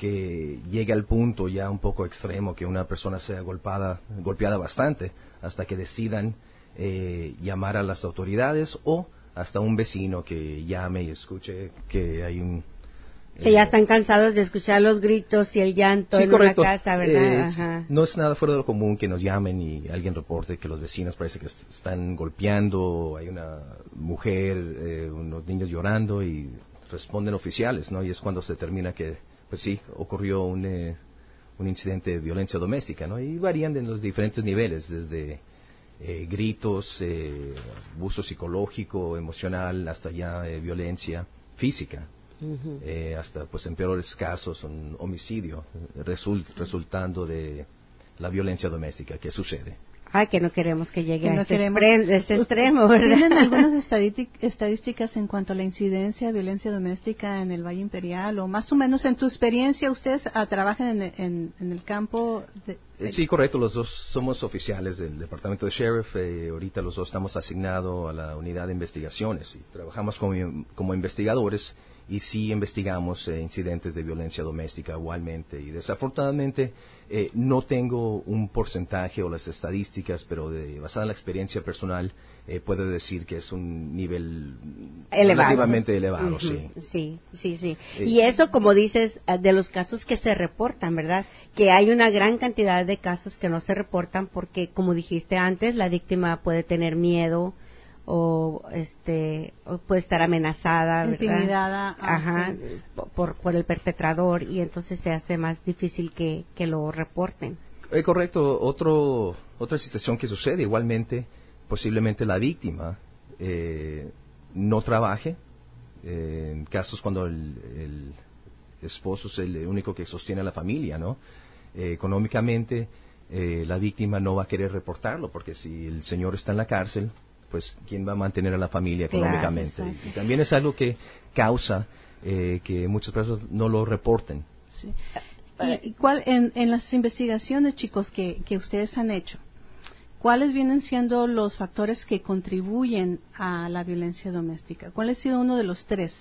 Speaker 7: que llegue al punto ya un poco extremo que una persona sea golpeada, golpeada bastante hasta que decidan eh, llamar a las autoridades o hasta un vecino que llame y escuche que hay un...
Speaker 2: Que ya están cansados de escuchar los gritos y el llanto
Speaker 7: sí,
Speaker 2: en
Speaker 7: correcto.
Speaker 2: una casa, ¿verdad?
Speaker 7: Es,
Speaker 2: Ajá.
Speaker 7: No es nada fuera de lo común que nos llamen y alguien reporte que los vecinos parece que están golpeando, hay una mujer, eh, unos niños llorando y responden oficiales, ¿no? Y es cuando se determina que, pues sí, ocurrió un, eh, un incidente de violencia doméstica, ¿no? Y varían en los diferentes niveles, desde eh, gritos, eh, abuso psicológico, emocional, hasta ya eh, violencia física. Uh-huh. Eh, hasta pues en peores casos un homicidio result, resultando de la violencia doméstica que sucede.
Speaker 2: Ay, que no queremos que llegue
Speaker 5: que
Speaker 2: a
Speaker 5: no
Speaker 2: ese,
Speaker 5: queremos,
Speaker 2: expre- ese extremo, ¿verdad?
Speaker 5: ¿Tienen algunas estadísticas en cuanto a la incidencia de violencia doméstica en el Valle Imperial? O más o menos en tu experiencia, ustedes uh, trabajan en, en, en el campo. De, de...
Speaker 7: Sí, correcto, los dos somos oficiales del departamento de sheriff. Eh, ahorita los dos estamos asignados a la unidad de investigaciones y trabajamos como, como investigadores. Y sí investigamos eh, incidentes de violencia doméstica igualmente. Y desafortunadamente eh, no tengo un porcentaje o las estadísticas, pero de, basada en la experiencia personal, eh, puedo decir que es un nivel
Speaker 2: elevado.
Speaker 7: relativamente elevado,
Speaker 2: uh-huh.
Speaker 7: sí.
Speaker 2: Sí, sí, sí.
Speaker 7: Eh,
Speaker 2: y eso, como dices, de los casos que se reportan, ¿verdad? Que hay una gran cantidad de casos que no se reportan porque, como dijiste antes, la víctima puede tener miedo, o este o puede estar amenazada, ¿verdad?
Speaker 5: Intimidada,
Speaker 2: ajá, sí. por por el perpetrador y entonces se hace más difícil que, que lo reporten.
Speaker 7: Eh, correcto. Otro otra situación que sucede igualmente, posiblemente la víctima eh, no trabaje, eh, en casos cuando el, el esposo es el único que sostiene a la familia, ¿no? Eh, económicamente eh, la víctima no va a querer reportarlo porque si el señor está en la cárcel, pues quién va a mantener a la familia económicamente. Claro, y también es algo que causa eh, que muchas personas no lo reporten.
Speaker 5: Sí. ¿Y cuál en, en las investigaciones, chicos, que, que ustedes han hecho, cuáles vienen siendo los factores que contribuyen a la violencia doméstica? ¿Cuál ha sido uno de los tres?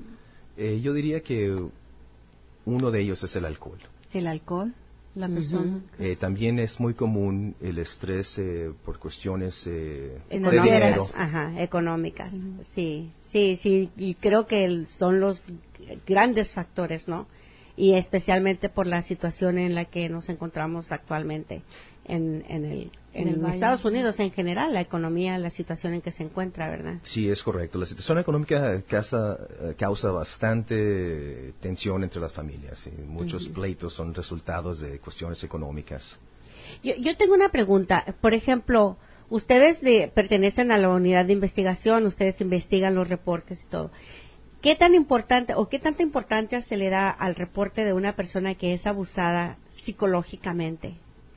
Speaker 7: Eh, yo diría que uno de ellos es el alcohol.
Speaker 5: El alcohol. La persona.
Speaker 7: Uh-huh. Eh, también es muy común el estrés eh, por cuestiones eh,
Speaker 2: económicas,
Speaker 7: de dinero.
Speaker 2: Ajá, económicas. Uh-huh. Sí, sí, sí, y creo que el, son los grandes factores, ¿no? Y especialmente por la situación en la que nos encontramos actualmente en, en el en, en el Estados Unidos en general, la economía, la situación en que se encuentra, ¿verdad?
Speaker 7: Sí, es correcto. La situación económica causa, causa bastante tensión entre las familias y muchos uh-huh. pleitos son resultados de cuestiones económicas.
Speaker 2: Yo, yo tengo una pregunta. Por ejemplo, ustedes de, pertenecen a la unidad de investigación, ustedes investigan los reportes y todo. ¿Qué tan importante o qué tanta importancia se le da al reporte de una persona que es abusada psicológicamente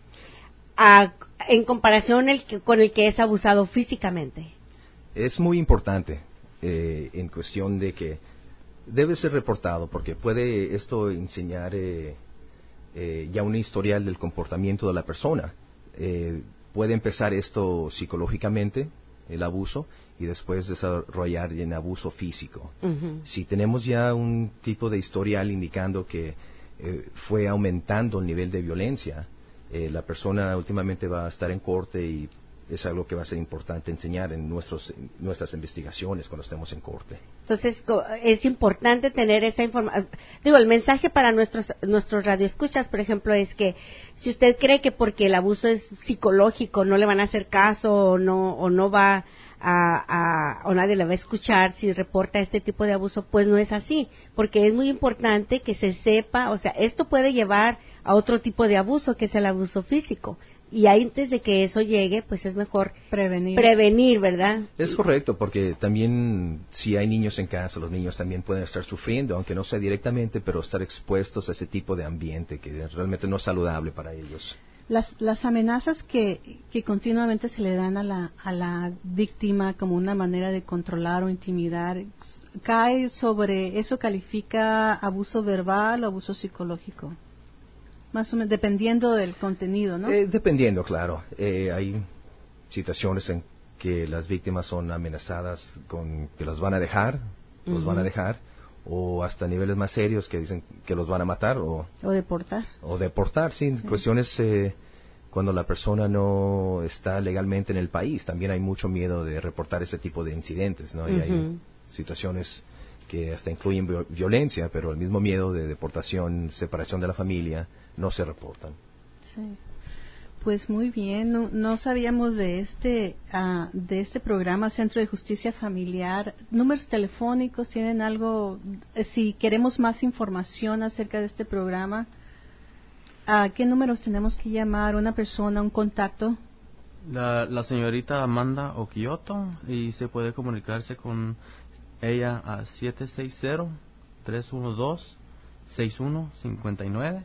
Speaker 2: a, en comparación el que, con el que es abusado físicamente?
Speaker 7: Es muy importante. eh, en cuestión de que debe ser reportado, porque puede esto enseñar eh, eh, ya un historial del comportamiento de la persona. Eh, puede empezar esto psicológicamente, el abuso, y después desarrollar en abuso físico.
Speaker 2: Uh-huh.
Speaker 7: Si tenemos ya un tipo de historial indicando que eh, fue aumentando el nivel de violencia, eh, la persona últimamente va a estar en corte y es algo que va a ser importante enseñar en nuestros, en nuestras investigaciones cuando estemos en corte.
Speaker 2: Entonces, es importante tener esa información. Digo, el mensaje para nuestros nuestros radioescuchas, por ejemplo, es que si usted cree que porque el abuso es psicológico no le van a hacer caso o no o no va a, a o nadie le va a escuchar si reporta este tipo de abuso, pues no es así, porque es muy importante que se sepa, o sea, esto puede llevar a otro tipo de abuso, que es el abuso físico. Y antes de que eso llegue, pues es mejor
Speaker 5: prevenir,
Speaker 2: prevenir, ¿verdad?
Speaker 7: Es correcto, porque también si hay niños en casa, los niños también pueden estar sufriendo, aunque no sea directamente, pero estar expuestos a ese tipo de ambiente que realmente no es saludable para ellos.
Speaker 5: Las, las amenazas que, que continuamente se le dan a la, a la víctima como una manera de controlar o intimidar, ¿cae sobre eso? ¿Califica abuso verbal o abuso psicológico? Más o menos, dependiendo del contenido, ¿no?
Speaker 7: Eh, dependiendo, claro. Eh, hay situaciones en que las víctimas son amenazadas con que los van a dejar, uh-huh. los van a dejar, o hasta niveles más serios que dicen que los van a matar o...
Speaker 5: O deportar.
Speaker 7: O deportar, sí. sí. Cuestiones eh, cuando la persona no está legalmente en el país. También hay mucho miedo de reportar ese tipo de incidentes, ¿no? Y uh-huh. hay situaciones que hasta incluyen violencia, pero el mismo miedo de deportación, separación de la familia, no se reportan.
Speaker 5: Sí. Pues muy bien, no, no sabíamos de este uh, de este programa Centro de Justicia Familiar. Números telefónicos, ¿tienen algo? Eh, si queremos más información acerca de este programa, ¿a qué números tenemos que llamar? ¿Una persona, un contacto?
Speaker 6: La, la señorita Amanda Okioto, y se puede comunicarse con ella a siete seis cero, tres uno dos, seis uno cinco nueve.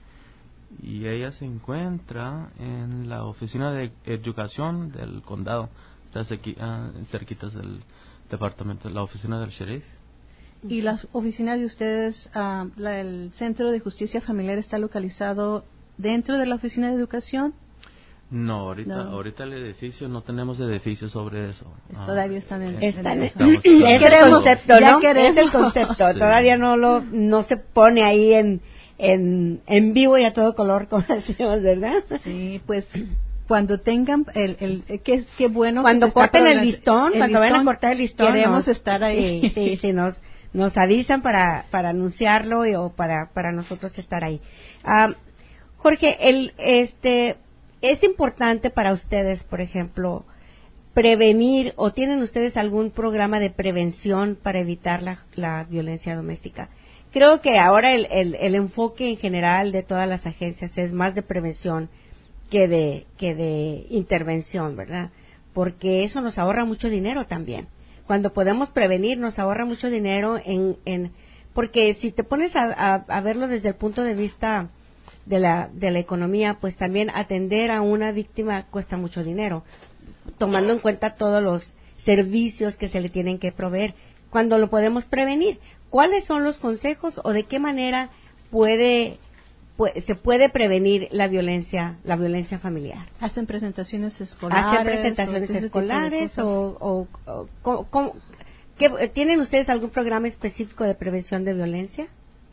Speaker 6: Y ella se encuentra en la oficina de educación del condado, está cerquitas del departamento, la oficina del sheriff.
Speaker 5: ¿Y la oficina de ustedes, uh, la, el Centro de Justicia Familiar, está localizado dentro de la oficina de educación?
Speaker 6: No, ahorita,
Speaker 5: no.
Speaker 6: ahorita el edificio, no tenemos edificio sobre eso.
Speaker 5: Ah, todavía están en,
Speaker 2: están
Speaker 5: en
Speaker 2: estamos, es el concepto, ¿no? Es el concepto. Sí. Todavía no lo, no se pone ahí en, en, en vivo y a todo color, como decimos, ¿verdad?
Speaker 5: Sí, pues cuando tengan el, el qué qué bueno.
Speaker 2: Cuando
Speaker 5: que
Speaker 2: corten el listón,
Speaker 5: el
Speaker 2: cuando
Speaker 5: listón,
Speaker 2: vayan a cortar el listón,
Speaker 5: queremos
Speaker 2: nos,
Speaker 5: estar ahí.
Speaker 2: Sí, sí, sí, nos, nos avisan para, para anunciarlo y, o para, para nosotros estar ahí. Um, Jorge, el, este, es importante para ustedes, por ejemplo, prevenir, o tienen ustedes algún programa de prevención para evitar la, la violencia doméstica. Creo que ahora el, el, el enfoque en general de todas las agencias es más de prevención que de, que de intervención, ¿verdad? Porque eso nos ahorra mucho dinero también. Cuando podemos prevenir, nos ahorra mucho dinero en, en porque si te pones a, a, a verlo desde el punto de vista de la, de la economía, pues también atender a una víctima cuesta mucho dinero, tomando en cuenta todos los servicios que se le tienen que proveer. Cuando lo podemos prevenir, ¿cuáles son los consejos o de qué manera puede, puede se puede prevenir la violencia la violencia familiar?
Speaker 5: ¿Hacen presentaciones escolares?
Speaker 2: ¿Hacen presentaciones o escolares o, o, o ¿cómo, cómo, qué, ¿tienen ustedes algún programa específico de prevención de violencia?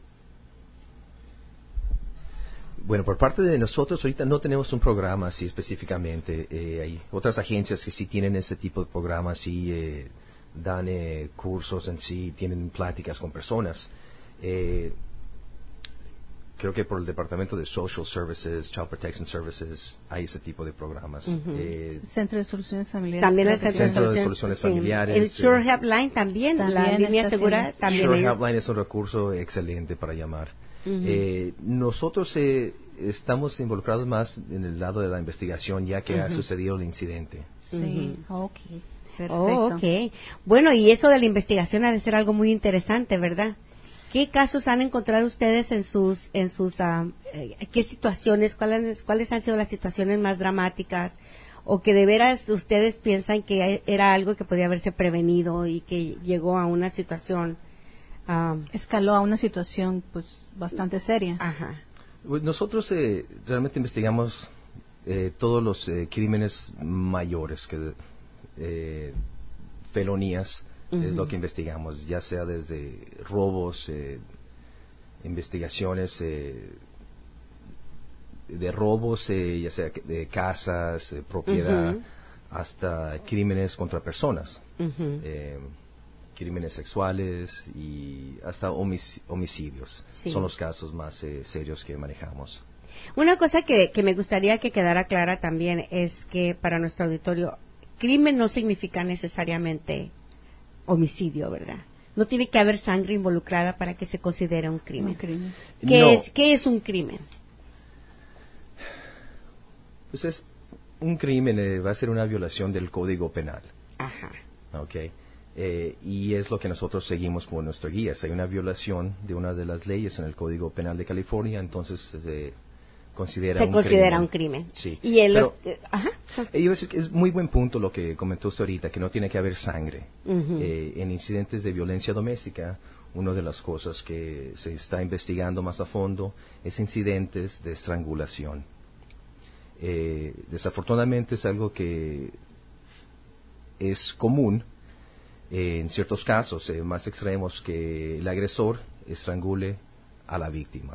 Speaker 7: Bueno, por parte de nosotros ahorita no tenemos un programa así específicamente. Eh, hay otras agencias que sí tienen ese tipo de programas, sí eh, dan eh, cursos en sí, tienen pláticas con personas. Eh, creo que por el Departamento de Social Services, Child Protection Services, hay ese tipo de programas.
Speaker 2: Uh-huh.
Speaker 7: eh,
Speaker 5: Centro de Soluciones Familiares.
Speaker 2: También el
Speaker 7: Centro, Centro de Soluciones sí. Familiares.
Speaker 2: El Sure Helpline también, también, la línea segura
Speaker 5: haciendo.
Speaker 2: también.
Speaker 7: Sure
Speaker 2: ellos.
Speaker 7: Helpline es un recurso excelente para llamar.
Speaker 2: Uh-huh.
Speaker 7: Eh, nosotros eh, estamos involucrados más en el lado de la investigación ya que uh-huh. ha sucedido el incidente.
Speaker 5: Sí, uh-huh. ok, perfecto.
Speaker 2: Oh, okay. Bueno, y eso de la investigación ha de ser algo muy interesante, ¿verdad? ¿Qué casos han encontrado ustedes en sus, en sus, uh, eh, qué situaciones, cuáles, cuáles han sido las situaciones más dramáticas o que de veras ustedes piensan que era algo que podía haberse prevenido y que llegó a una situación um,
Speaker 5: escaló a una situación pues bastante seria.
Speaker 2: Ajá.
Speaker 7: Nosotros eh, realmente investigamos eh, todos los eh, crímenes mayores, que eh, felonías, uh-huh. es lo que investigamos, ya sea desde robos, eh, investigaciones eh, de robos, eh, ya sea de casas, eh, propiedad, uh-huh. hasta crímenes contra personas, uh-huh. eh, crímenes sexuales y hasta homic- homicidios. Sí. Son los casos más eh, serios que manejamos.
Speaker 2: Una cosa que, que me gustaría que quedara clara también es que para nuestro auditorio, crimen no significa necesariamente homicidio, ¿verdad? No tiene que haber sangre involucrada para que se considere un crimen.
Speaker 5: Un crimen.
Speaker 2: ¿Qué,
Speaker 7: no.
Speaker 2: es, ¿Qué es un crimen?
Speaker 7: Pues es un crimen, eh, va a ser una violación del Código Penal.
Speaker 2: Ajá.
Speaker 7: Okay. Eh, y es lo que nosotros seguimos como nuestra guía. Si hay una violación de una de las leyes en el Código Penal de California, entonces se considera
Speaker 2: se
Speaker 7: un
Speaker 2: considera
Speaker 7: crimen.
Speaker 2: un crimen.
Speaker 7: Sí.
Speaker 2: Y el
Speaker 7: Pero,
Speaker 2: eh, ajá.
Speaker 7: Eh, iba a decir que es muy buen punto lo que comentó usted ahorita, que no tiene que haber sangre. Uh-huh. Eh, en incidentes de violencia doméstica, una de las cosas que se está investigando más a fondo es incidentes de estrangulación. Eh, desafortunadamente es algo que es común eh, en ciertos casos eh, más extremos, que el agresor estrangule a la víctima.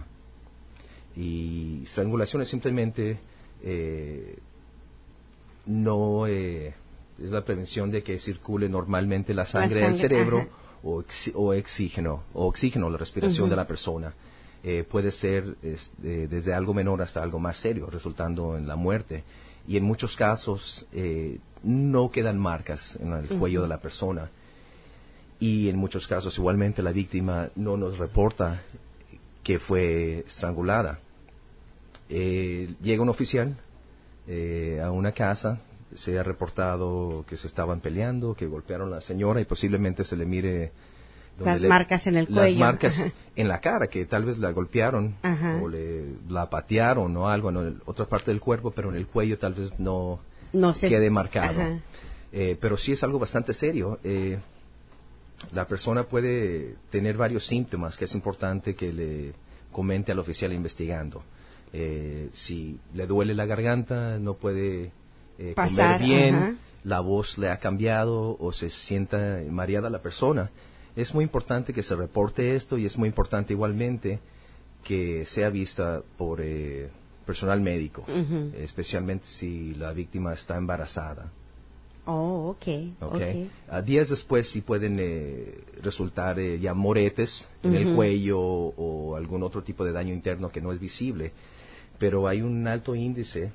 Speaker 7: Y estrangulación es simplemente eh, no eh, es la prevención de que circule normalmente la sangre, la sangre al cerebro o, ex, o oxígeno o oxígeno la respiración uh-huh. de la persona. Eh, puede ser es, eh, desde algo menor hasta algo más serio, resultando en la muerte. Y en muchos casos eh, no quedan marcas en el cuello uh-huh. de la persona. Y en muchos casos igualmente la víctima no nos reporta que fue estrangulada. Eh, llega un oficial eh, a una casa, se ha reportado que se estaban peleando, que golpearon a la señora y posiblemente se le mire
Speaker 2: las
Speaker 7: le,
Speaker 2: marcas en el cuello,
Speaker 7: las marcas
Speaker 2: ajá.
Speaker 7: en la cara, que tal vez la golpearon ajá. o le, la patearon o algo en otra parte del cuerpo, pero en el cuello tal vez no, no se... quede marcado. Eh, pero sí es algo bastante serio. Eh, la persona puede tener varios síntomas que es importante que le comente al oficial investigando. Eh, si le duele la garganta, no puede eh,
Speaker 2: Pasar,
Speaker 7: comer bien,
Speaker 2: ajá.
Speaker 7: la voz le ha cambiado o se sienta mareada la persona. Es muy importante que se reporte esto y es muy importante igualmente que sea vista por eh, personal médico, uh-huh. especialmente si la víctima está embarazada.
Speaker 2: Oh, okay.
Speaker 7: Okay. Uh, días después sí pueden eh, resultar eh, ya moretes en uh-huh. el cuello o algún otro tipo de daño interno que no es visible, pero hay un alto índice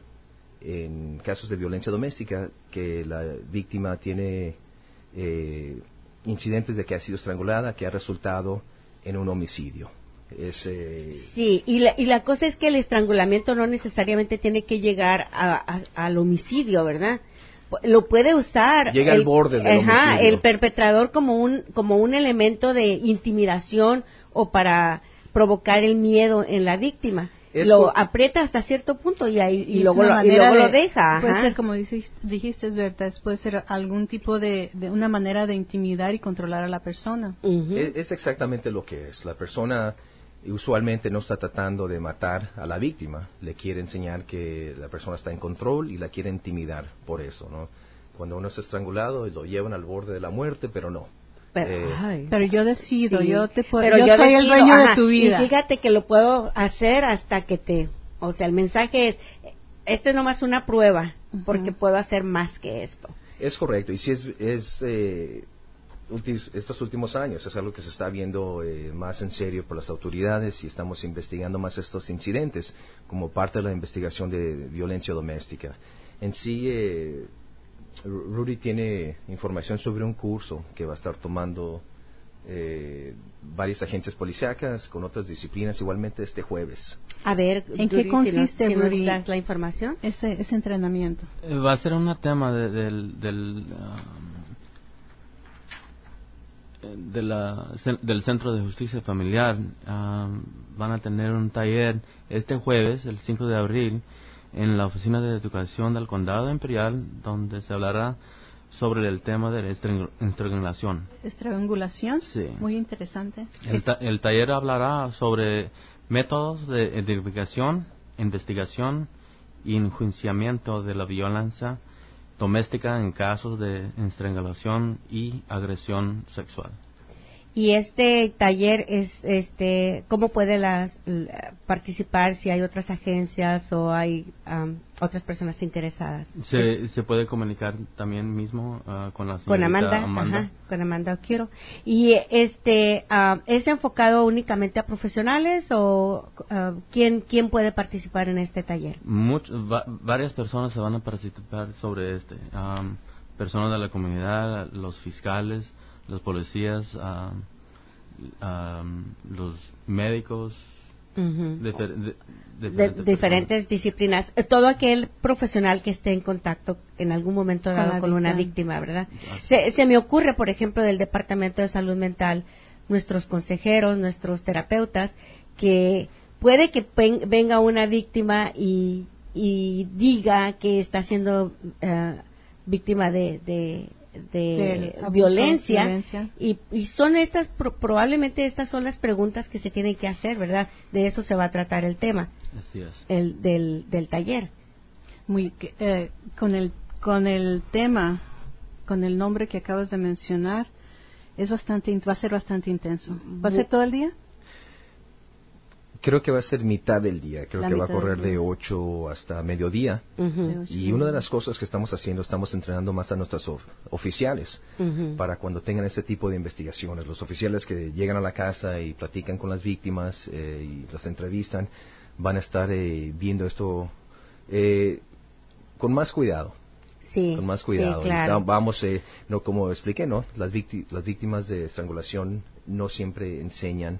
Speaker 7: en casos de violencia doméstica que la víctima tiene eh, incidentes de que ha sido estrangulada, que ha resultado en un homicidio. Es, eh,
Speaker 2: sí, y la, y la cosa es que el estrangulamiento no necesariamente tiene que llegar a, a, al homicidio, ¿verdad? Lo puede usar
Speaker 7: llega
Speaker 2: el,
Speaker 7: al borde del
Speaker 2: ajá,
Speaker 7: homicidio.
Speaker 2: el perpetrador como un como un elemento de intimidación o para provocar el miedo en la víctima. Es lo por... aprieta hasta cierto punto y ahí y, y luego, lo, y luego de, lo deja.
Speaker 5: Puede
Speaker 2: ajá.
Speaker 5: ser, como dices, dijiste, es verdad, puede ser algún tipo de, de una manera de intimidar y controlar a la persona.
Speaker 2: Uh-huh.
Speaker 7: Es, es exactamente lo que es. La persona usualmente no está tratando de matar a la víctima, le quiere enseñar que la persona está en control y la quiere intimidar por eso, ¿no? Cuando uno es estrangulado lo llevan al borde de la muerte, pero no.
Speaker 2: Pero,
Speaker 7: eh,
Speaker 5: pero yo decido, sí. yo te puedo,
Speaker 2: pero
Speaker 5: yo,
Speaker 2: yo
Speaker 5: soy
Speaker 2: decido,
Speaker 5: el dueño
Speaker 2: ajá,
Speaker 5: de tu vida.
Speaker 2: Y fíjate que lo puedo hacer hasta que te, o sea, el mensaje es, esto es nomás una prueba, uh-huh. porque puedo hacer más que esto.
Speaker 7: Es correcto, y si es, es eh, ulti- estos últimos años es algo que se está viendo eh, más en serio por las autoridades y estamos investigando más estos incidentes como parte de la investigación de violencia doméstica. En sí, eh, Rudy tiene información sobre un curso que va a estar tomando eh, varias agencias policíacas con otras disciplinas igualmente este jueves.
Speaker 2: A ver,
Speaker 5: ¿en
Speaker 2: Rudy,
Speaker 5: qué consiste,
Speaker 2: si nos,
Speaker 5: Rudy,
Speaker 2: si nos das la información?
Speaker 5: Ese, ese entrenamiento.
Speaker 6: Eh, va a ser un tema de, del, del, um, de la, del Centro de Justicia Familiar. Um, van a tener un taller este jueves, el cinco de abril, en la Oficina de Educación del Condado Imperial, donde se hablará sobre el tema de la estrang- estrangulación.
Speaker 5: ¿Estrangulación?
Speaker 6: Sí.
Speaker 5: Muy interesante.
Speaker 6: El, ta- el taller hablará sobre métodos de identificación, investigación y enjuiciamiento de la violencia doméstica en casos de estrangulación y agresión sexual.
Speaker 2: Y este taller es, este, ¿cómo puede las, la, participar si hay otras agencias o hay um, otras personas interesadas?
Speaker 6: Se, se puede comunicar también mismo uh, con la señorita
Speaker 2: Con Amanda,
Speaker 6: Amanda.
Speaker 2: Ajá, con Amanda Oquiero. Y este, uh, ¿es enfocado únicamente a profesionales o uh, quién quién puede participar en este taller?
Speaker 6: Much, va, varias personas se van a participar sobre este. Um, personas de la comunidad, los fiscales, los policías, um, um, los médicos,
Speaker 2: Uh-huh.
Speaker 6: difer- de,
Speaker 2: de
Speaker 6: diferentes,
Speaker 2: diferentes disciplinas. Eh, Todo aquel profesional que esté en contacto en algún momento
Speaker 5: Con
Speaker 2: dado
Speaker 5: la
Speaker 2: con una
Speaker 5: víctima.
Speaker 2: víctima, ¿verdad?
Speaker 6: Así.
Speaker 2: Se, se me ocurre, por ejemplo, del Departamento de Salud Mental, nuestros consejeros, nuestros terapeutas, que puede que ven- venga una víctima y, y diga que está siendo eh, víctima de, de, de
Speaker 5: Del abuso,
Speaker 2: violencia,
Speaker 5: violencia.
Speaker 2: Y, y son estas, pro- probablemente estas son las preguntas que se tienen que hacer, ¿verdad? De eso se va a tratar el tema
Speaker 6: Así es.
Speaker 2: el, del, del taller.
Speaker 5: Muy que- eh, con el con el tema, con el nombre que acabas de mencionar, es bastante in- va a ser bastante intenso. ¿Va a ser todo el día?
Speaker 7: Creo que va a ser mitad del día. Creo
Speaker 5: La
Speaker 7: que va a
Speaker 5: mitad del
Speaker 7: correr de
Speaker 5: día.
Speaker 7: ocho hasta mediodía.
Speaker 2: Ujú,
Speaker 5: De ocho.
Speaker 7: Y una de las cosas que estamos haciendo, estamos entrenando más a nuestros of- oficiales
Speaker 2: ujú.
Speaker 7: para cuando tengan ese tipo de investigaciones. Los oficiales que llegan a la casa y platican con las víctimas eh, y las entrevistan, van a estar eh, viendo esto eh, con más cuidado.
Speaker 2: Sí,
Speaker 7: Con más cuidado.
Speaker 2: sí,
Speaker 7: Y
Speaker 2: claro.
Speaker 7: está- vamos, eh, no como expliqué, ¿no? Las, vícti- las víctimas de estrangulación no siempre enseñan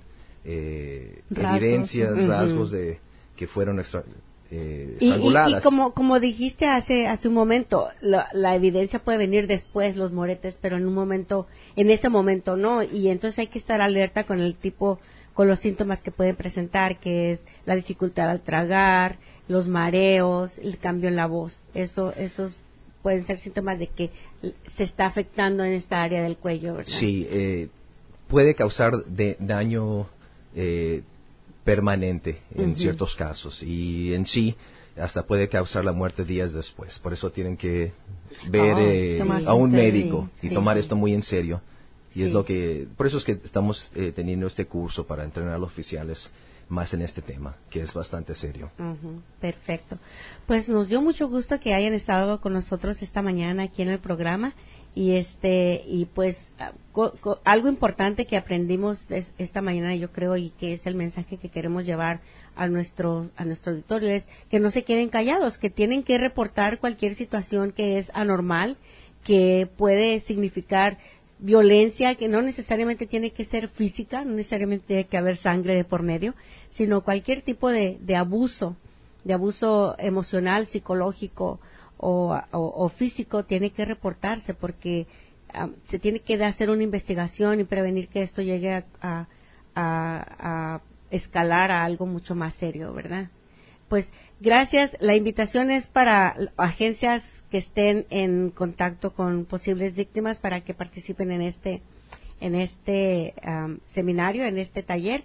Speaker 7: eh,
Speaker 5: Rasgos.
Speaker 7: evidencias,
Speaker 2: Ujú.
Speaker 7: rasgos de que fueron extra- eh,
Speaker 2: Y, y-
Speaker 7: estranguladas.
Speaker 2: y como como dijiste hace hace un momento, la, la evidencia puede venir después, los moretes, pero en un momento, en ese momento no, y entonces hay que estar alerta con el tipo, con los síntomas que pueden presentar, que es la dificultad al tragar, los mareos, el cambio en la voz. Eso, esos pueden ser síntomas de que se está afectando en esta área del cuello, ¿verdad?
Speaker 7: Sí, eh, puede causar de, daño eh, permanente en
Speaker 2: Ujú.
Speaker 7: ciertos casos y en sí hasta puede causar la muerte días después. Por eso tienen que ver
Speaker 2: Oh,
Speaker 7: eh,
Speaker 5: tomarse
Speaker 7: a un
Speaker 5: en serio.
Speaker 7: médico
Speaker 2: Sí,
Speaker 7: y
Speaker 2: sí,
Speaker 7: tomar
Speaker 2: sí.
Speaker 7: esto muy en serio. Y
Speaker 2: Sí.
Speaker 7: es lo que, por eso es que estamos eh, teniendo este curso para entrenar a los oficiales más en este tema, que es bastante serio.
Speaker 2: Ujú, perfecto. Pues nos dio mucho gusto que hayan estado con nosotros esta mañana aquí en el programa y este y pues ah, co- co- algo importante que aprendimos es- esta mañana, yo creo, y que es el mensaje que queremos llevar a nuestro a nuestro auditorio, es que no se queden callados, que tienen que reportar cualquier situación que es anormal, que puede significar violencia, que no necesariamente tiene que ser física, no necesariamente tiene que haber sangre de por medio, sino cualquier tipo de, de abuso, de abuso emocional, psicológico o, o, o físico, tiene que reportarse porque um, se tiene que hacer una investigación y prevenir que esto llegue a, a, a, a escalar a algo mucho más serio, ¿verdad? Pues gracias. La invitación es para agencias que estén en contacto con posibles víctimas para que participen en este en este um, seminario, en este taller.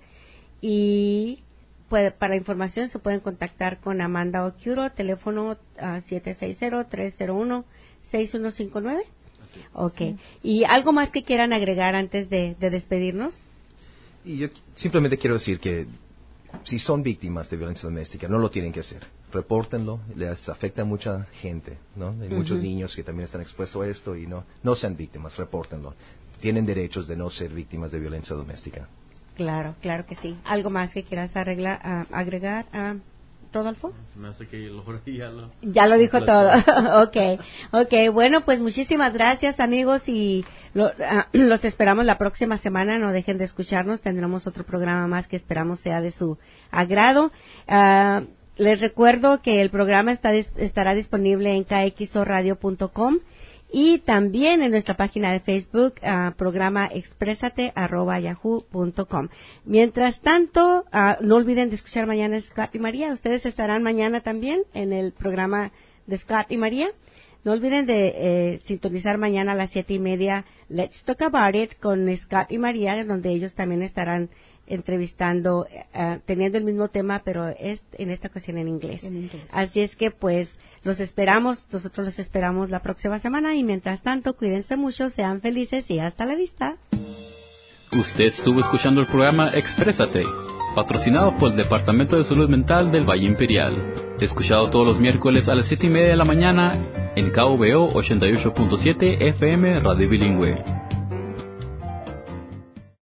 Speaker 2: Y puede, para información se pueden contactar con Amanda Oquiuro, teléfono uh, siete seis cero, tres cero uno, seis uno cinco nueve. Okay. ¿Y algo más que quieran agregar antes de, de despedirnos?
Speaker 7: Y yo simplemente quiero decir que si son víctimas de violencia doméstica, no lo tienen que hacer. Repórtenlo, les afecta a mucha gente, ¿no? Hay muchos
Speaker 2: Ujú.
Speaker 7: niños que también están expuestos a esto y no, no sean víctimas, repórtenlo. Tienen derechos de no ser víctimas de violencia doméstica.
Speaker 2: Claro, claro que sí. ¿Algo más que quieras arreglar, ah, agregar, a Rodolfo?
Speaker 6: Se me hace que Laura ya lo...
Speaker 2: Ya lo dijo
Speaker 6: Lo-
Speaker 2: todo. Okay, okay. Bueno, pues muchísimas gracias, amigos, y lo- ah, los esperamos la próxima semana. No dejen de escucharnos. Tendremos otro programa más que esperamos sea de su agrado. Ah, les recuerdo que el programa está dis- estará disponible en k x o radio punto com y también en nuestra página de Facebook, uh, programa exprésate arroba yahoo punto com. Mientras tanto, uh, no olviden de escuchar mañana Scott y María. Ustedes estarán mañana también en el programa de Scott y María. No olviden de eh, sintonizar mañana a las siete y media Let's Talk About It con Scott y María, donde ellos también estarán entrevistando, uh, teniendo el mismo tema, pero es en esta ocasión en inglés. en inglés. Así es que pues los esperamos, nosotros los esperamos la próxima semana y mientras tanto cuídense mucho, sean felices y hasta la vista.
Speaker 1: Usted estuvo escuchando el programa Exprésate, patrocinado por el Departamento de Salud Mental del Valle Imperial. Escuchado todos los miércoles a las siete y media de la mañana en K V O ochenta y ocho punto siete F M Radio Bilingüe.